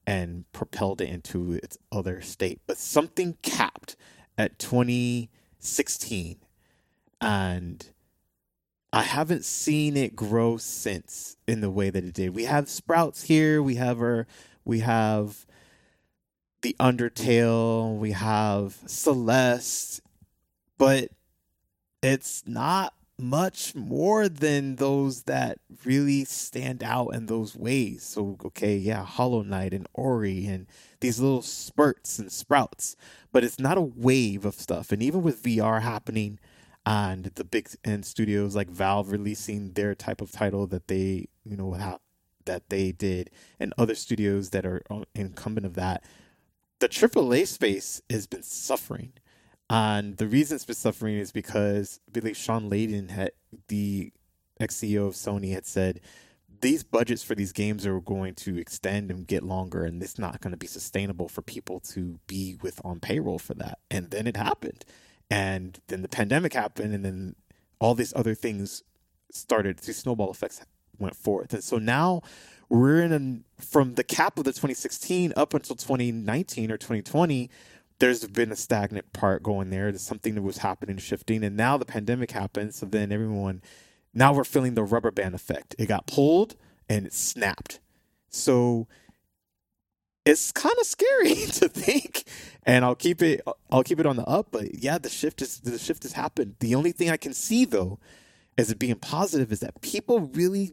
and propelled it into its other state. But something capped at twenty sixteen, and I haven't seen it grow since in the way that it did. We have Sprouts here. We have our, we have the Undertale. We have Celeste, but it's not much more than those that really stand out in those ways. So, okay, yeah, Hollow Knight and Ori and these little spurts and sprouts, but it's not a wave of stuff. And even with V R happening and the big end studios like Valve releasing their type of title that they, you know, have, that they did, and other studios that are incumbent of that, the triple A space has been suffering. And the reason it's been suffering is because I believe Sean Layden, had, the ex-C E O of Sony, had said these budgets for these games are going to extend and get longer, and it's not going to be sustainable for people to be with on payroll for that. And then it happened. And then the pandemic happened, and then all these other things started, these snowball effects went forth. And so now we're in a, from the cap of the twenty sixteen up until twenty nineteen or twenty twenty, there's been a stagnant part going there. There's something that was happening, shifting. And now the pandemic happened. So then everyone, now we're feeling the rubber band effect. It got pulled and it snapped. So it's kind of scary to think, and I'll keep it, I'll keep it on the up, but yeah, the shift is, the shift has happened. The only thing I can see though, as it being positive, is that people really,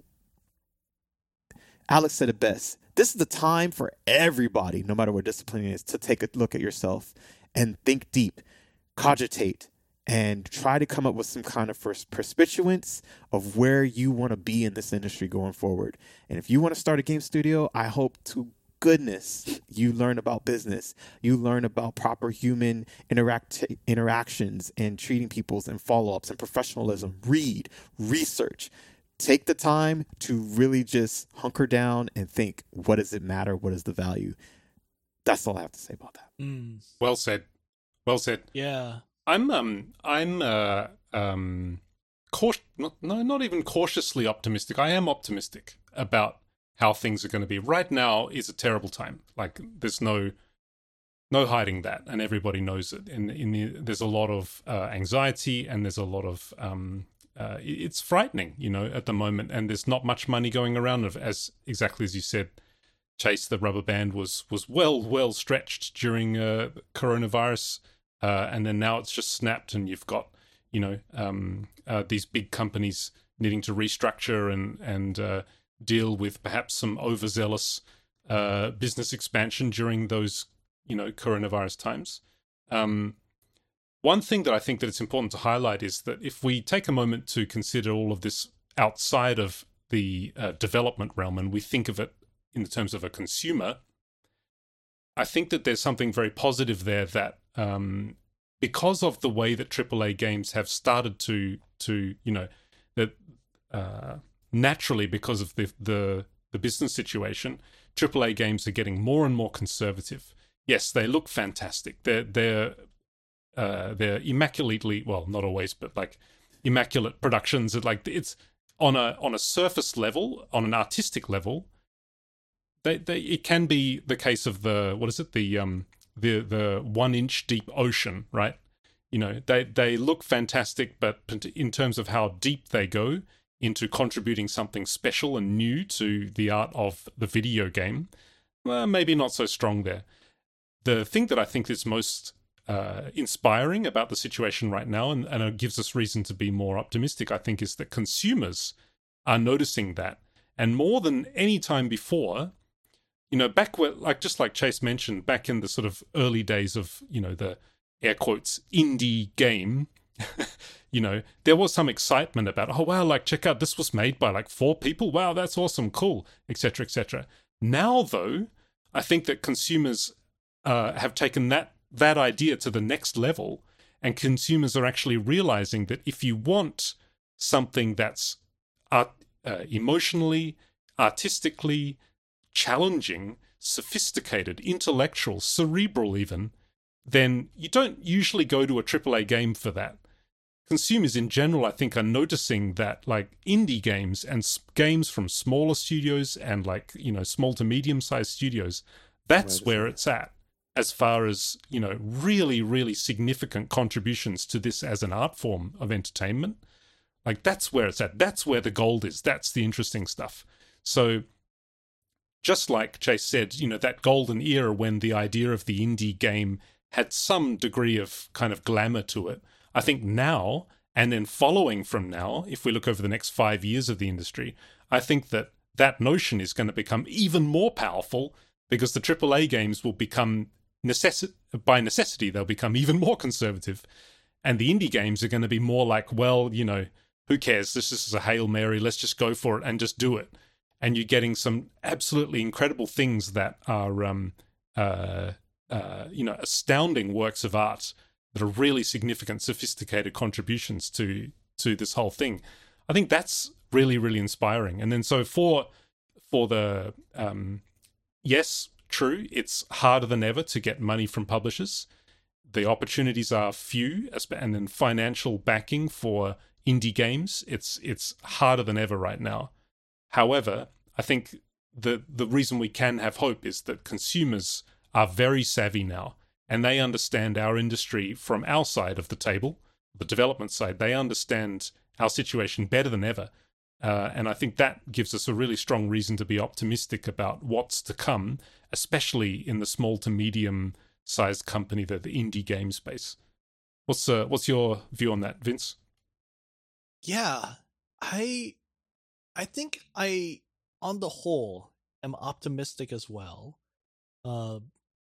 Alex said it best. This is the time for everybody, no matter what discipline it is, to take a look at yourself and think deep, cogitate, and try to come up with some kind of first perspectives of where you want to be in this industry going forward. And if you want to start a game studio, I hope to goodness you learn about business. You learn about proper human interact interactions and treating people's and follow-ups and professionalism. Read, research. Take the time to really just hunker down and think, what does it matter? What is the value? That's all I have to say about that. Mm. Well said. Well said. Yeah. I'm um I'm uh um cautious, not, no not even cautiously optimistic. I am optimistic about how things are going to be. Right now is a terrible time. Like there's no no hiding that, and everybody knows it. In in the, there's a lot of uh, anxiety, and there's a lot of um uh, it's frightening, you know, at the moment. And there's not much money going around. Of as exactly as you said, Chase, the rubber band was was well well stretched during uh, coronavirus. Uh, and then now it's just snapped, and you've got, you know, um, uh, these big companies needing to restructure and and uh, deal with perhaps some overzealous uh, business expansion during those, you know, coronavirus times. Um, one thing that I think that it's important to highlight is that if we take a moment to consider all of this outside of the uh, development realm, and we think of it in the terms of a consumer, I think that there's something very positive there that um, because of the way that triple A games have started to, to you know, that uh, naturally because of the, the the business situation, triple A games are getting more and more conservative. Yes, they look fantastic. They're they're uh, they're immaculately, well, not always, but like immaculate productions. Like it's on a on a surface level, on an artistic level. They, they, it can be the case of the, what is it, the um the the one inch deep ocean, right? You know, they they look fantastic, but in terms of how deep they go into contributing something special and new to the art of the video game, well, maybe not so strong there. The thing that I think is most uh, inspiring about the situation right now, and, and it gives us reason to be more optimistic, I think, is that consumers are noticing that, and more than any time before. You know, back where, like, just like Chase mentioned, back in the sort of early days of, you know, the air quotes indie game, you know, there was some excitement about, oh, wow, like, check out, this was made by like four people. Wow, that's awesome, cool, et cetera, et cetera. Now, though, I think that consumers uh, have taken that that idea to the next level, and consumers are actually realizing that if you want something that's art, uh, emotionally, artistically, challenging, sophisticated, intellectual, cerebral even, then you don't usually go to a triple A game for that. Consumers in general, I think, are noticing that like indie games and s- games from smaller studios and like, you know, small to medium-sized studios, That's where it's at, as far as, you know, really, really significant contributions to this as an art form of entertainment. Like, that's where it's at. That's where the gold is. That's the interesting stuff. So just like Chase said, you know, that golden era when the idea of the indie game had some degree of kind of glamour to it, I think now, and then following from now, if we look over the next five years of the industry, I think that that notion is going to become even more powerful, because the triple A games will become, necessi- by necessity, they'll become even more conservative. And the indie games are going to be more like, well, you know, who cares? This is a Hail Mary. Let's just go for it and just do it. And you're getting some absolutely incredible things that are, um, uh, uh, you know, astounding works of art that are really significant, sophisticated contributions to to this whole thing. I think that's really, really inspiring. And then so for for the um, yes, true, it's harder than ever to get money from publishers. The opportunities are few, and then financial backing for indie games, it's it's harder than ever right now. However, I think the the reason we can have hope is that consumers are very savvy now, and they understand our industry from our side of the table, the development side. They understand our situation better than ever. Uh, and I think that gives us a really strong reason to be optimistic about what's to come, especially in the small to medium sized company, the, the indie game space. What's uh, what's your view on that, Vince? Yeah, I I think I, on the whole, am optimistic as well. Uh,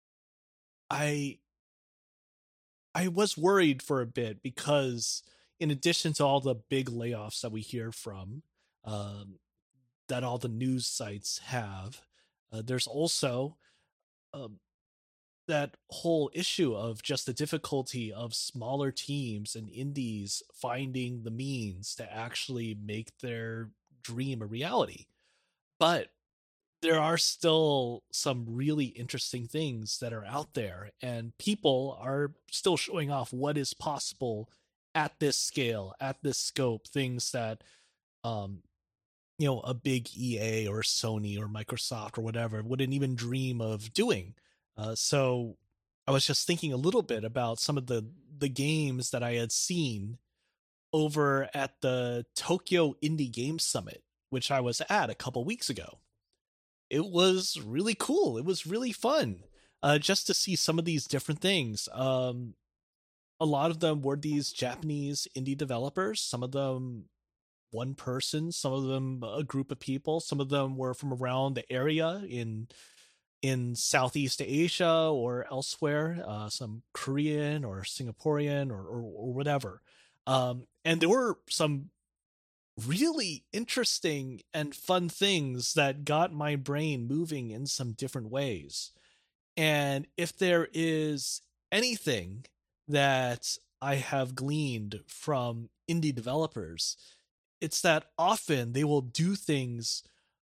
I I was worried for a bit because, in addition to all the big layoffs that we hear from, um, that all the news sites have, uh, there's also uh, that whole issue of just the difficulty of smaller teams and indies finding the means to actually make their dream a reality. But there are still some really interesting things that are out there, and people are still showing off what is possible at this scale, at this scope, things that, um, you know, a big E A or Sony or Microsoft or whatever wouldn't even dream of doing. Uh, so I was just thinking a little bit about some of the, the games that I had seen over at the Tokyo Indie Game Summit, which I was at a couple weeks ago. It was really cool. It was really fun uh, just to see some of these different things. Um, a lot of them were these Japanese indie developers. Some of them one person, some of them a group of people. Some of them were from around the area in in Southeast Asia or elsewhere, uh, some Korean or Singaporean or, or, or whatever. Um, and there were some really interesting and fun things that got my brain moving in some different ways. And if there is anything that I have gleaned from indie developers, it's that often they will do things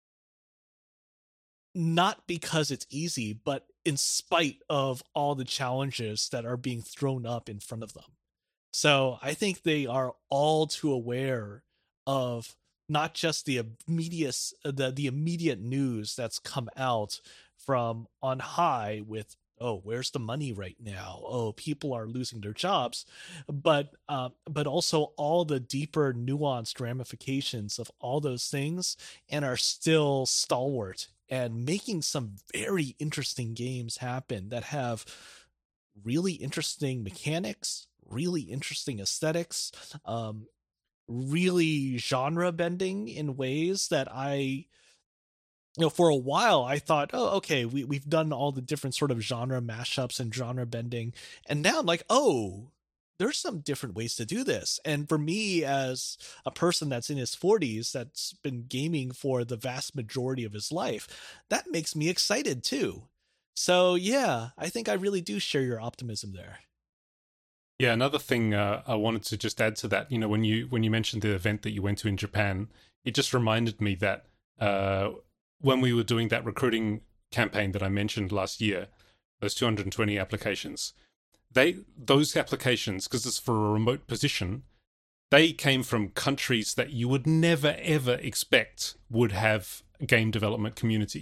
not because it's easy, but in spite of all the challenges that are being thrown up in front of them. So I think they are all too aware of not just the immediate the, the immediate news that's come out from on high with, oh, where's the money right now? Oh, people are losing their jobs, but uh, but also all the deeper nuanced ramifications of all those things, and are still stalwart and making some very interesting games happen that have really interesting mechanics, really interesting aesthetics, um, really genre bending in ways that I, you know, for a while I thought, oh, okay, we, we've done all the different sort of genre mashups and genre bending. And now I'm like, oh, there's some different ways to do this. And for me, as a person that's in his forties, that's been gaming for the vast majority of his life, that makes me excited too. So yeah, I think I really do share your optimism there. Yeah, another thing uh, I wanted to just add to that, you know, when you when you mentioned the event that you went to in Japan, it just reminded me that uh, when we were doing that recruiting campaign that I mentioned last year, those two hundred twenty applications, they those applications, because it's for a remote position, they came from countries that you would never, ever expect would have a game development community.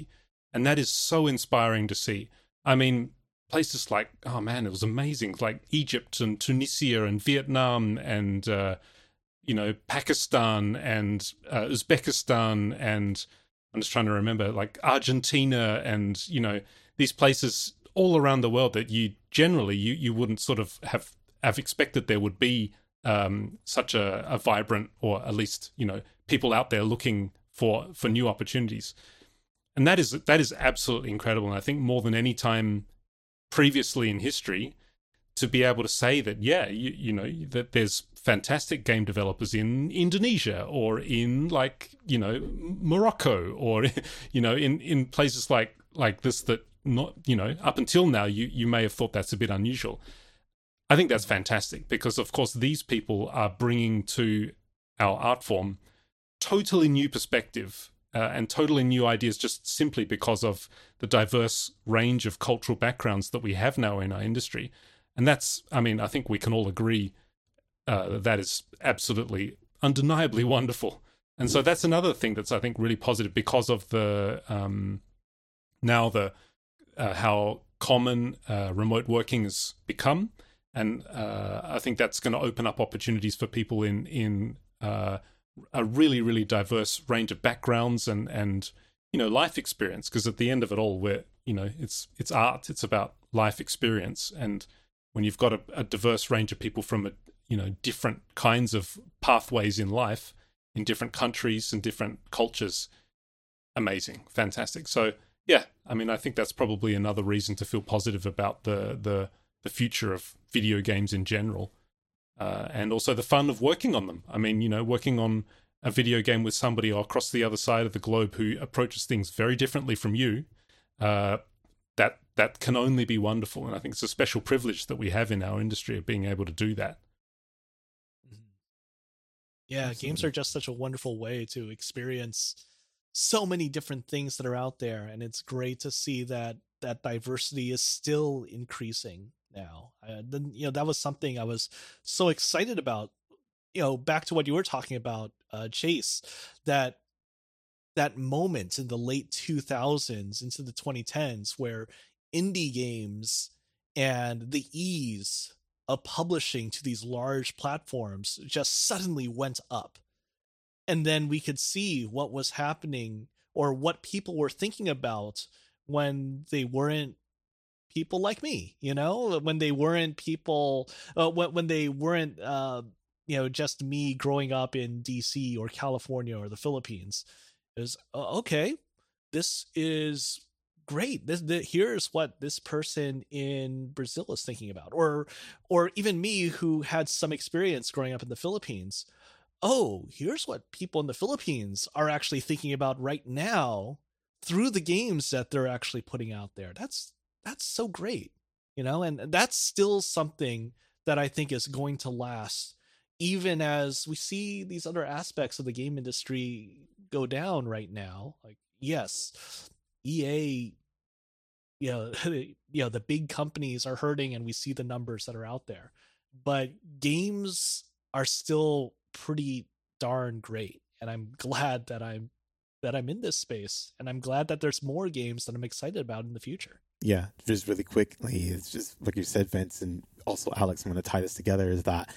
And that is so inspiring to see. I mean, places like, oh man, it was amazing, like Egypt and Tunisia and Vietnam and, uh, you know, Pakistan and uh, Uzbekistan and I'm just trying to remember, like Argentina and, you know, these places all around the world that you generally, you, you wouldn't sort of have, have expected there would be um, such a, a vibrant, or at least, you know, people out there looking for, for new opportunities. And that is that is absolutely incredible. And I think more than any time previously in history, to be able to say that, yeah, you, you know, that there's fantastic game developers in Indonesia or in, like, you know, Morocco or, you know, in, in places like like this that not, you know, up until now, you, you may have thought that's a bit unusual. I think that's fantastic because, of course, these people are bringing to our art form totally new perspective Uh, and totally new ideas just simply because of the diverse range of cultural backgrounds that we have now in our industry. And that's, I mean, I think we can all agree uh, that is absolutely, undeniably wonderful. And so that's another thing that's, I think, really positive because of the, um, now the, uh, how common uh, remote working has become. And uh, I think that's going to open up opportunities for people in, in, uh, a really, really diverse range of backgrounds and, and you know, life experience. Because at the end of it all, we're, you know, it's it's art. It's about life experience. And when you've got a, a diverse range of people from, a, you know, different kinds of pathways in life, in different countries and different cultures, amazing, fantastic. So yeah, I mean, I think that's probably another reason to feel positive about the the, the future of video games in general. Uh, and also the fun of working on them. I mean, you know, working on a video game with somebody across the other side of the globe who approaches things very differently from you, uh, that that can only be wonderful. And I think it's a special privilege that we have in our industry of being able to do that. Yeah, Absolutely. Games are just such a wonderful way to experience so many different things that are out there. And it's great to see that that diversity is still increasing now. Uh, then, you know, that was something I was so excited about, you know, back to what you were talking about, uh, Chase, that that moment in the late two thousands into the twenty tens where indie games and the ease of publishing to these large platforms just suddenly went up. And then we could see what was happening or what people were thinking about when they weren't people like me, you know, when they weren't people, uh, when, when they weren't, uh, you know, just me growing up in D C or California or the Philippines. It was, uh, okay, this is great. This, this, here's what this person in Brazil is thinking about, or, or even me who had some experience growing up in the Philippines. Oh, here's what people in the Philippines are actually thinking about right now through the games that they're actually putting out there. That's, That's so great, you know, and that's still something that I think is going to last, even as we see these other aspects of the game industry go down right now. Like, yes, E A, you know, you know, the big companies are hurting and we see the numbers that are out there, but games are still pretty darn great. And I'm glad that I'm, that I'm in this space, and I'm glad that there's more games that I'm excited about in the future. Yeah, just really quickly, it's just like you said, Vince, and also Alex, I'm going to tie this together, is that,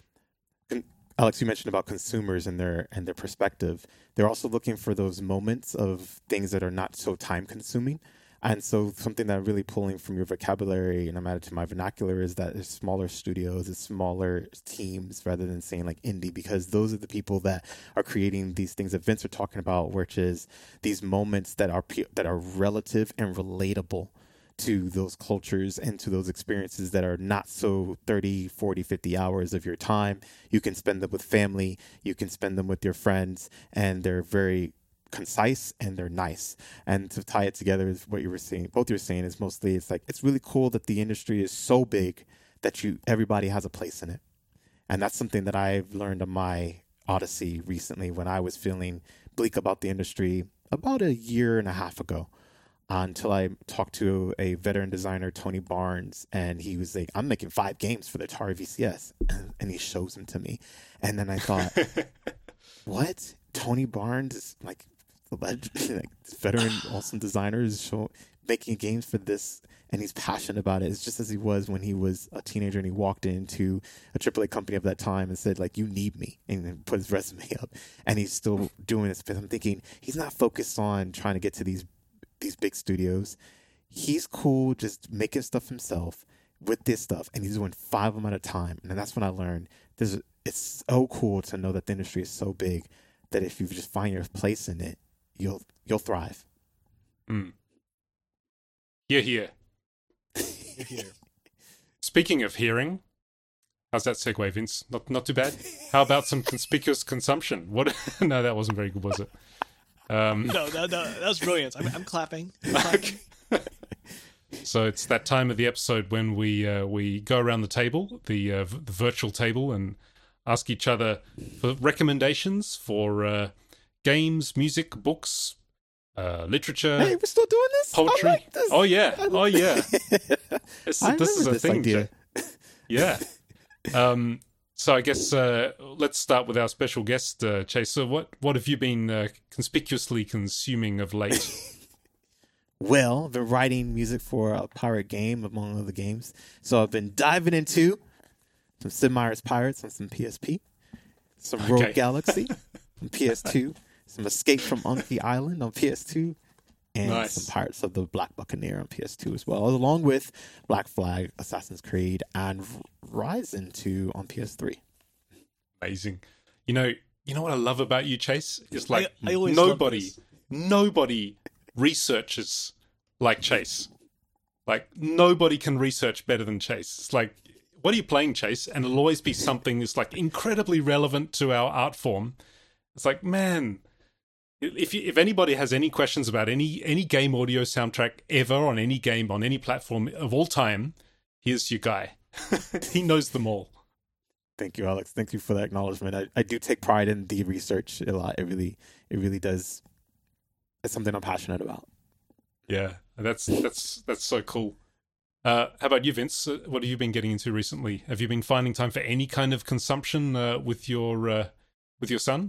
Alex, you mentioned about consumers and their and their perspective. They're also looking for those moments of things that are not so time consuming. And so something that I'm really pulling from your vocabulary, and I'm adding to my vernacular, is that it's smaller studios, it's smaller teams, rather than saying like indie, because those are the people that are creating these things that Vince are talking about, which is these moments that are that are relative and relatable to those cultures and to those experiences that are not so thirty, forty, fifty hours of your time. You can spend them with family, you can spend them with your friends, and they're very concise and they're nice. And to tie it together is what you were saying, both you were saying, is mostly it's like it's really cool that the industry is so big that you everybody has a place in it. And that's something that I've learned on my odyssey recently when I was feeling bleak about the industry about a year and a half ago. Until I talked to a veteran designer, Tony Barnes, and he was like, I'm making five games for the Atari V C S. And, and he shows them to me. And then I thought, what? Tony Barnes is like like veteran, awesome designers show, making games for this, and he's passionate about it. It's just as he was when he was a teenager and he walked into a triple A company of that time and said, like, you need me, and then put his resume up, and he's still doing this. I'm thinking he's not focused on trying to get to these these big studios. He's cool just making stuff himself with this stuff, and he's doing five of them at a time. And that's when I learned there's it's so cool to know that the industry is so big that if you just find your place in it, you'll you'll thrive. Mm. Hear, hear. Hear, hear. Speaking of hearing, how's that segue, Vince? Not not too bad. How about some conspicuous consumption? What? No, that wasn't very good, was it? Um, no, no, no, that was brilliant. I'm, I'm clapping. I'm clapping. So it's that time of the episode when we uh, we go around the table, the uh, v- the virtual table, and ask each other for recommendations for uh, games, music, books, uh, literature. Hey, we're still doing this? Poetry. I like this. Oh yeah, I oh yeah. This, I this is a this thing. idea. Jay. Yeah. Um. So I guess uh, let's start with our special guest, uh, Chase. So what what have you been uh, conspicuously consuming of late? Well, I've been writing music for a pirate game, among other games. So I've been diving into some Sid Meier's Pirates on some P S P, some Okay. Rogue Galaxy on P S two, some Escape from Monkey Island on P S two, and Nice. some Pirates of the Black Buccaneer on P S two as well, along with Black Flag, Assassin's Creed, and Ryzen two on P S three. Amazing. You know, you know what I love about you, Chase? Is like I- I always love nobody, this. nobody researches like Chase. Like nobody can research better than Chase. It's like, what are you playing, Chase? And it'll always be something that's like incredibly relevant to our art form. It's like, man, if you, if anybody has any questions about any any game audio soundtrack ever on any game on any platform of all time, here's your guy. He knows them all. Thank you, Alex. Thank you for that acknowledgement. I, I do take pride in the research a lot. It really, it really does. It's something I'm passionate about. Yeah, that's that's that's so cool. Uh, how about you, Vince? Uh, what have you been getting into recently? Have you been finding time for any kind of consumption uh, with your uh, with your son?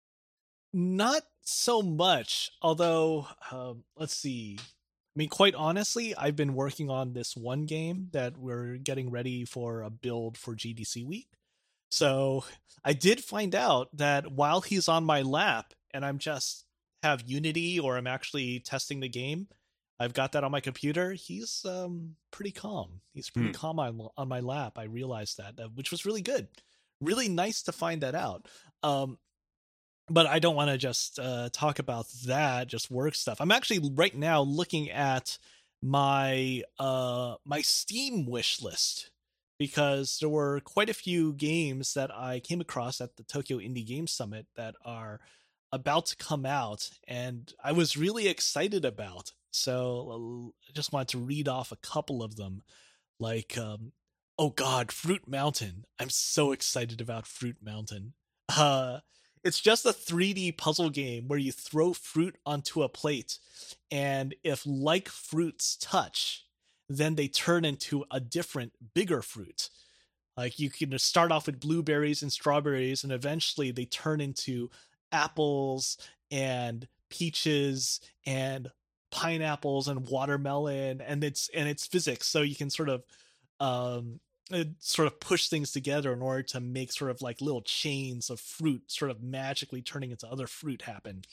Not so much, although, um, let's see. I mean, quite honestly, I've been working on this one game that we're getting ready for a build for G D C week. So I did find out that while he's on my lap and I'm just have Unity or I'm actually testing the game, I've got that on my computer. He's um, pretty calm. He's pretty Hmm. calm on, on my lap. I realized that, uh, which was really good. Really nice to find that out. Um, but I don't want to just uh, talk about that, just work stuff. I'm actually right now looking at my uh, my Steam wish list because there were quite a few games that I came across at the Tokyo Indie Game Summit that are about to come out, and I was really excited about. So I just wanted to read off a couple of them, like um, oh god, Fruit Mountain. I'm so excited about Fruit Mountain. Uh, it's just a three D puzzle game where you throw fruit onto a plate, and if like fruits touch, then they turn into a different, bigger fruit. Like you can start off with blueberries and strawberries, and eventually they turn into apples and peaches and pineapples and watermelon, and it's and it's physics, so you can sort of um sort of push things together in order to make sort of like little chains of fruit sort of magically turning into other fruit happen.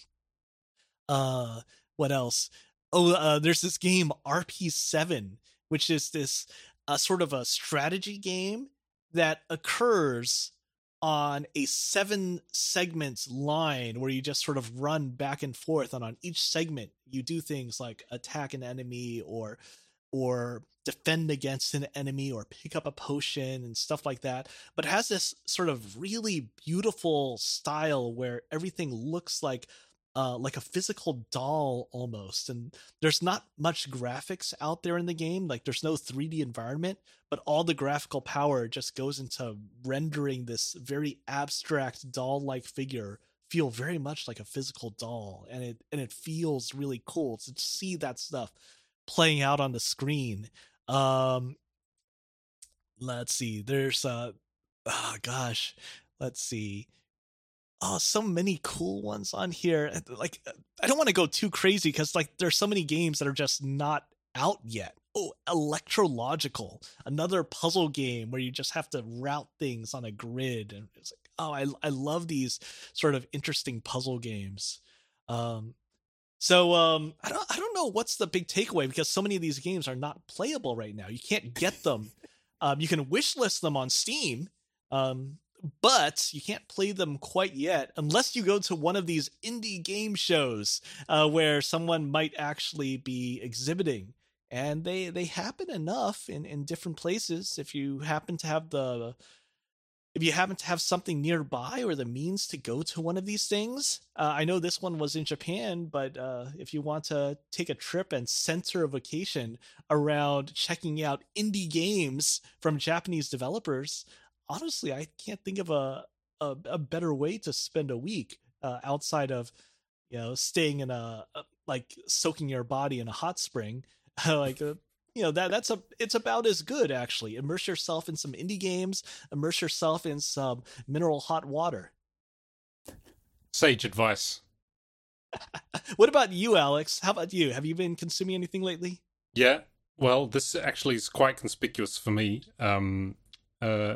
Uh what else? Oh, uh there's this game R P seven, which is this uh, sort of a strategy game that occurs on a seven segments line where you just sort of run back and forth, and on each segment you do things like attack an enemy or or defend against an enemy or pick up a potion and stuff like that. But it has this sort of really beautiful style where everything looks like uh, like a physical doll almost. And there's not much graphics out there in the game. Like there's no three D environment, but all the graphical power just goes into rendering this very abstract doll-like figure feel very much like a physical doll. And it, and it feels really cool to see that stuff playing out on the screen. Um, let's see, there's uh, oh gosh, let's see. oh, so many cool ones on here. Like, I don't want to go too crazy because like there's so many games that are just not out yet. Oh, Electrological, another puzzle game where you just have to route things on a grid, and it's like, oh, I I love these sort of interesting puzzle games. Um, so um, I don't I don't know what's the big takeaway, because so many of these games are not playable right now. You can't get them. um, you can wishlist them on Steam. Um, but you can't play them quite yet unless you go to one of these indie game shows uh, where someone might actually be exhibiting. And they, they happen enough in, in different places. If you happen to have the, if you happen to have something nearby or the means to go to one of these things, uh, I know this one was in Japan, but uh, if you want to take a trip and center a vacation around checking out indie games from Japanese developers, honestly, I can't think of a, a, a better way to spend a week uh, outside of, you know, staying in a, a like soaking your body in a hot spring. like, uh, you know, that that's a it's about as good, actually. Immerse yourself in some indie games. Immerse yourself in some mineral hot water. Sage advice. What about you, Alex? How about you? Have you been consuming anything lately? Yeah. Well, this actually is quite conspicuous for me. Um, uh,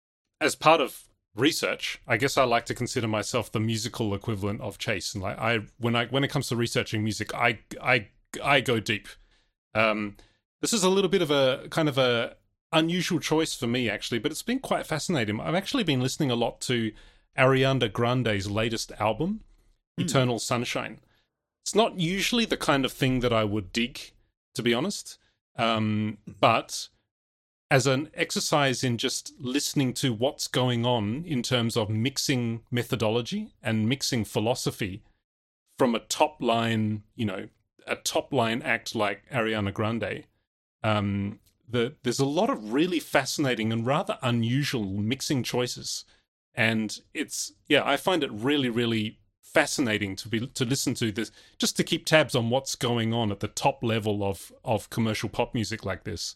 as part of research, I guess I like to consider myself the musical equivalent of Chase. And like I, when I when it comes to researching music, I I I go deep. Um, this is a little bit of a kind of a unusual choice for me, actually, but it's been quite fascinating. I've actually been listening a lot to Ariana Grande's latest album, mm. Eternal Sunshine. It's not usually the kind of thing that I would dig, to be honest, um, but as an exercise in just listening to what's going on in terms of mixing methodology and mixing philosophy from a top line, you know, a top line act like Ariana Grande, um, the, there's a lot of really fascinating and rather unusual mixing choices. And it's, yeah, I find it really, really fascinating to be to listen to this, just to keep tabs on what's going on at the top level of, of commercial pop music like this.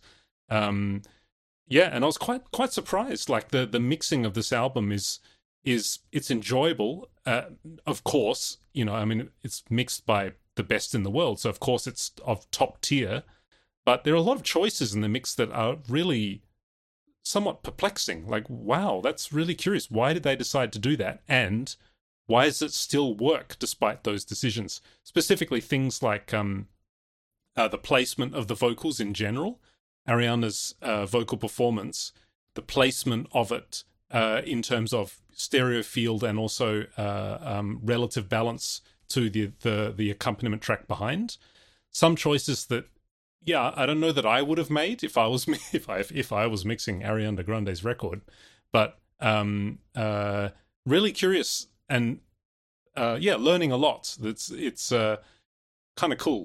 Um, yeah, and I was quite quite surprised. Like the, the mixing of this album is is it's enjoyable. Uh, of course, you know, I mean, it's mixed by the best in the world, so of course it's of top tier, but there are a lot of choices in the mix that are really somewhat perplexing. Like, wow, that's really curious. Why did they decide to do that? And why does it still work despite those decisions? Specifically things like um, uh, the placement of the vocals in general, Ariana's uh, vocal performance, the placement of it uh, in terms of stereo field and also uh, um, relative balance to the, the the accompaniment track behind. Some choices that, yeah, I don't know that I would have made if I was if I if I was mixing Ariana Grande's record, but um, uh, really curious and uh, yeah, learning a lot. That's it's uh, kind of cool.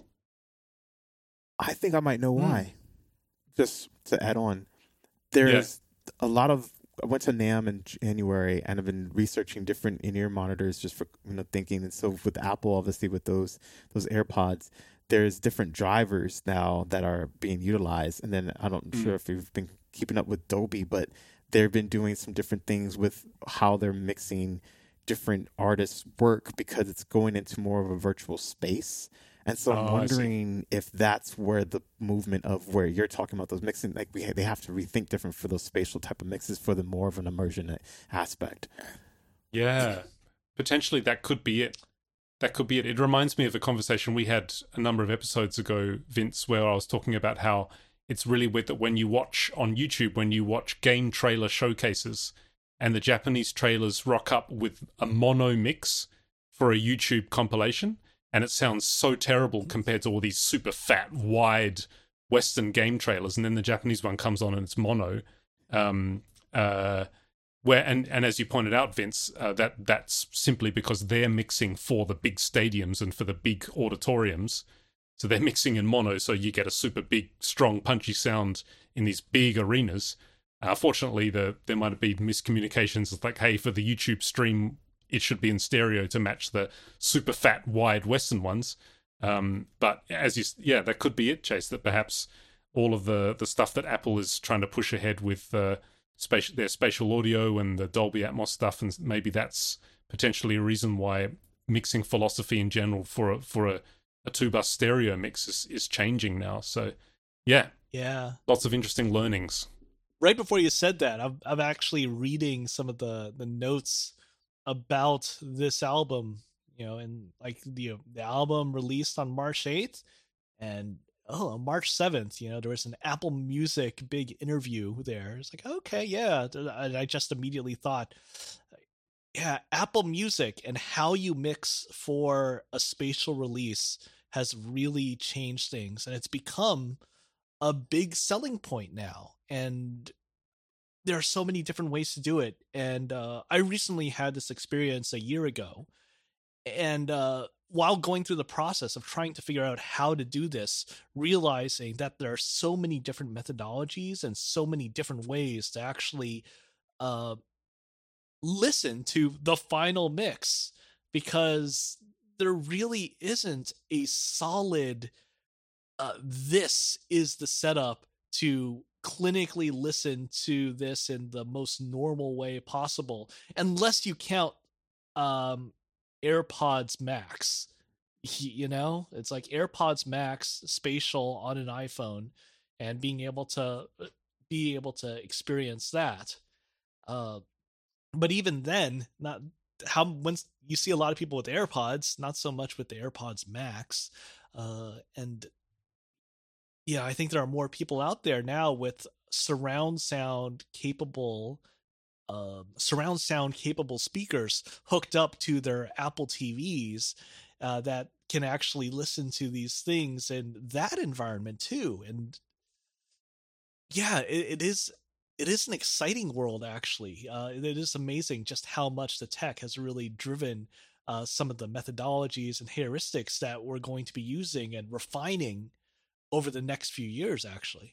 I think I might know why. Mm. Just to add on, there's yeah. a lot of. I went to NAMM in January and I've been researching different in-ear monitors just for, you know, thinking. And so with Apple, obviously with those those AirPods, there's different drivers now that are being utilized. And then I don't mm. sure if you've been keeping up with Dolby, but they've been doing some different things with how they're mixing different artists' work because it's going into more of a virtual space. And so I'm oh, wondering if that's where the movement of where you're talking about those mixing, like we they have to rethink different for those spatial type of mixes for the more of an immersion aspect. Yeah, potentially that could be it. That could be it. It reminds me of a conversation we had a number of episodes ago, Vince, where I was talking about how it's really weird that when you watch on YouTube, when you watch game trailer showcases and the Japanese trailers rock up with a mono mix for a YouTube compilation, and it sounds so terrible compared to all these super fat, wide Western game trailers. And then the Japanese one comes on and it's mono. Um, uh, where and, and as you pointed out, Vince, uh, that that's simply because they're mixing for the big stadiums and for the big auditoriums. So they're mixing in mono, so you get a super big, strong, punchy sound in these big arenas. Uh, fortunately, the, there might have been miscommunications. It's like, hey, for the YouTube stream, it should be in stereo to match the super fat, wide Western ones. Um, but as you, yeah, that could be it, Chase, that perhaps all of the, the stuff that Apple is trying to push ahead with uh, spatial, their spatial audio and the Dolby Atmos stuff, and maybe that's potentially a reason why mixing philosophy in general for a, for a, a two-bus stereo mix is, is changing now. So, yeah. Yeah. Lots of interesting learnings. Right before you said that, I'm, I'm actually reading some of the, the notes about this album, you know, and like the, the album released on March eighth, and oh, on March seventh, you know, there was an Apple Music big interview there. It's like, okay, yeah. And I just immediately thought, yeah, Apple Music and how you mix for a spatial release has really changed things, and it's become a big selling point now. And there are so many different ways to do it. And uh, I recently had this experience a year ago, and uh, while going through the process of trying to figure out how to do this, realizing that there are so many different methodologies and so many different ways to actually uh, listen to the final mix, because there really isn't a solid uh, this is the setup to clinically listen to this in the most normal way possible, unless you count um, AirPods Max. You know, it's like AirPods Max spatial on an iPhone, and being able to be able to experience that. Uh, but even then, not how once you see a lot of people with AirPods, not so much with the AirPods Max, uh, and yeah, I think there are more people out there now with surround sound capable, uh, surround sound capable speakers hooked up to their Apple T Vs uh, that can actually listen to these things in that environment too. And yeah, it, it is. It is an exciting world, actually. Uh, it is amazing just how much the tech has really driven uh, some of the methodologies and heuristics that we're going to be using and refining over the next few years, actually.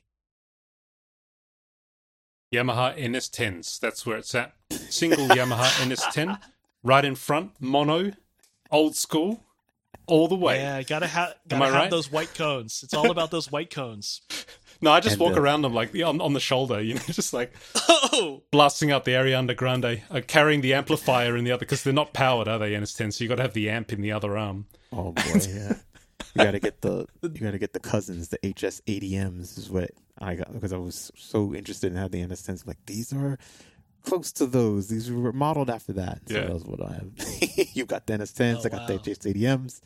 Yamaha N S tens, that's where it's at. Single Yamaha N S ten, right in front, mono, old school, all the way. Yeah, gotta, ha- gotta have right? those white cones. It's all about those white cones. No, I just And, walk uh, around them like on, on the shoulder, you know, just like Oh! blasting out the Ariana Grande, uh, carrying the amplifier in the other, because they're not powered, are they, N S tens? So you got to have the amp in the other arm. Oh boy, yeah. You gotta get the you gotta get the cousins, the H S eighty Ms is what I got, because I was so interested in how the N S tens. Like, these are close to those. These were modeled after that. So Yeah. that was what I have. You got the N S tens. Oh, I got wow. the H S eighty Ms.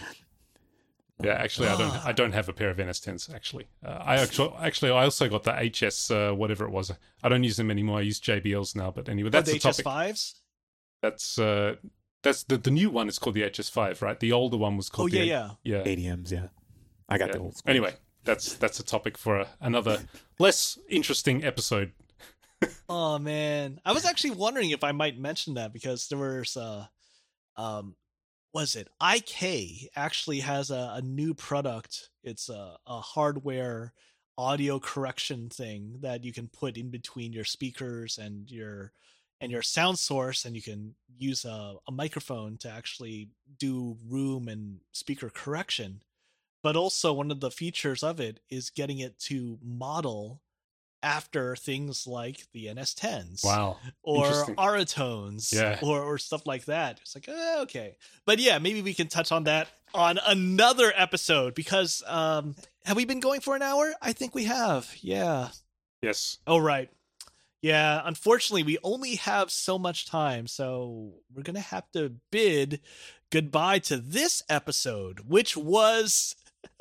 Yeah, actually, I don't. I don't have a pair of N S tens. Actually, uh, I actually, actually, I also got the H S, uh, whatever it was. I don't use them anymore. I use J B Ls now. But anyway, that's the the H S topic. fives? That's uh, that's the the new one is called the H S five, right? The older one was Oh, called. yeah, the, yeah. yeah, eighty Ms, yeah. I got yeah. the old school. Anyway, that's that's a topic for a, another less interesting episode. Oh, man. I was actually wondering if I might mention that, because there was, uh, um, was it I K actually has a, a new product. It's a, a hardware audio correction thing that you can put in between your speakers and your and your sound source, and you can use a, a microphone to actually do room and speaker correction. But also, one of the features of it is getting it to model after things like the N S tens. Wow, Or interesting. Aratones, Yeah. or or stuff like that. It's like, eh, okay. But yeah, maybe we can touch on that on another episode, because um have we been going for an hour? I think we have. Yeah. Yes. Oh, right. Yeah, unfortunately, we only have so much time, so we're going to have to bid goodbye to this episode, which was...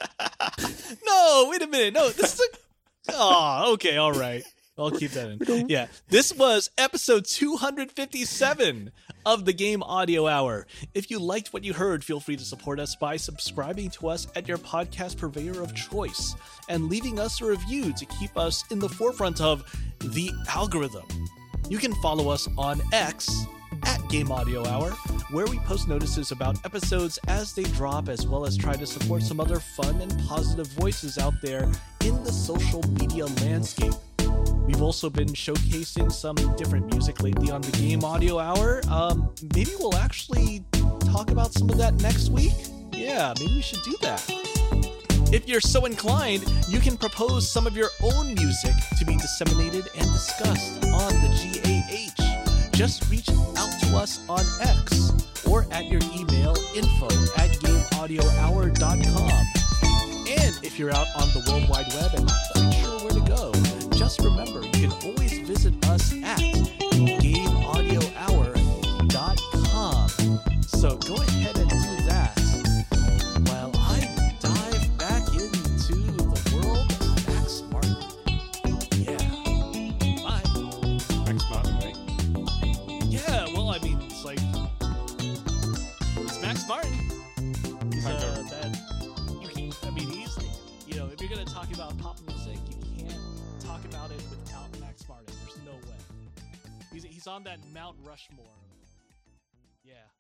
No, wait a minute. No, this is a... Oh, okay, all right. I'll keep that in. Yeah, this was episode two hundred fifty-seven of the Game Audio Hour. If you liked what you heard, feel free to support us by subscribing to us at your podcast purveyor of choice and leaving us a review to keep us in the forefront of the algorithm. You can follow us on X at Game Audio Hour, where we post notices about episodes as they drop, as well as try to support some other fun and positive voices out there in the social media landscape. We've also been showcasing some different music lately on the Game Audio Hour. Um, maybe we'll actually talk about some of that next week. Yeah, maybe we should do that. If you're so inclined, you can propose some of your own music to be disseminated and discussed on the G A H. Just reach out to us on X at your email, info at game audio hour dot com. And if you're out on the World Wide Web and not quite sure where to go, just remember you can always visit us at game audio hour dot com. So go ahead and do that while I dive back into the world of Max Martin. Yeah. Bye. Max Martin, right? Yeah, well, I mean, it's like, it's Max Martin. He's, uh, that, you can, I mean, he's, you know, if you're going to talk about pop music, you can't talk about it without Max Martin. There's no way. He's, he's on that Mount Rushmore. Yeah.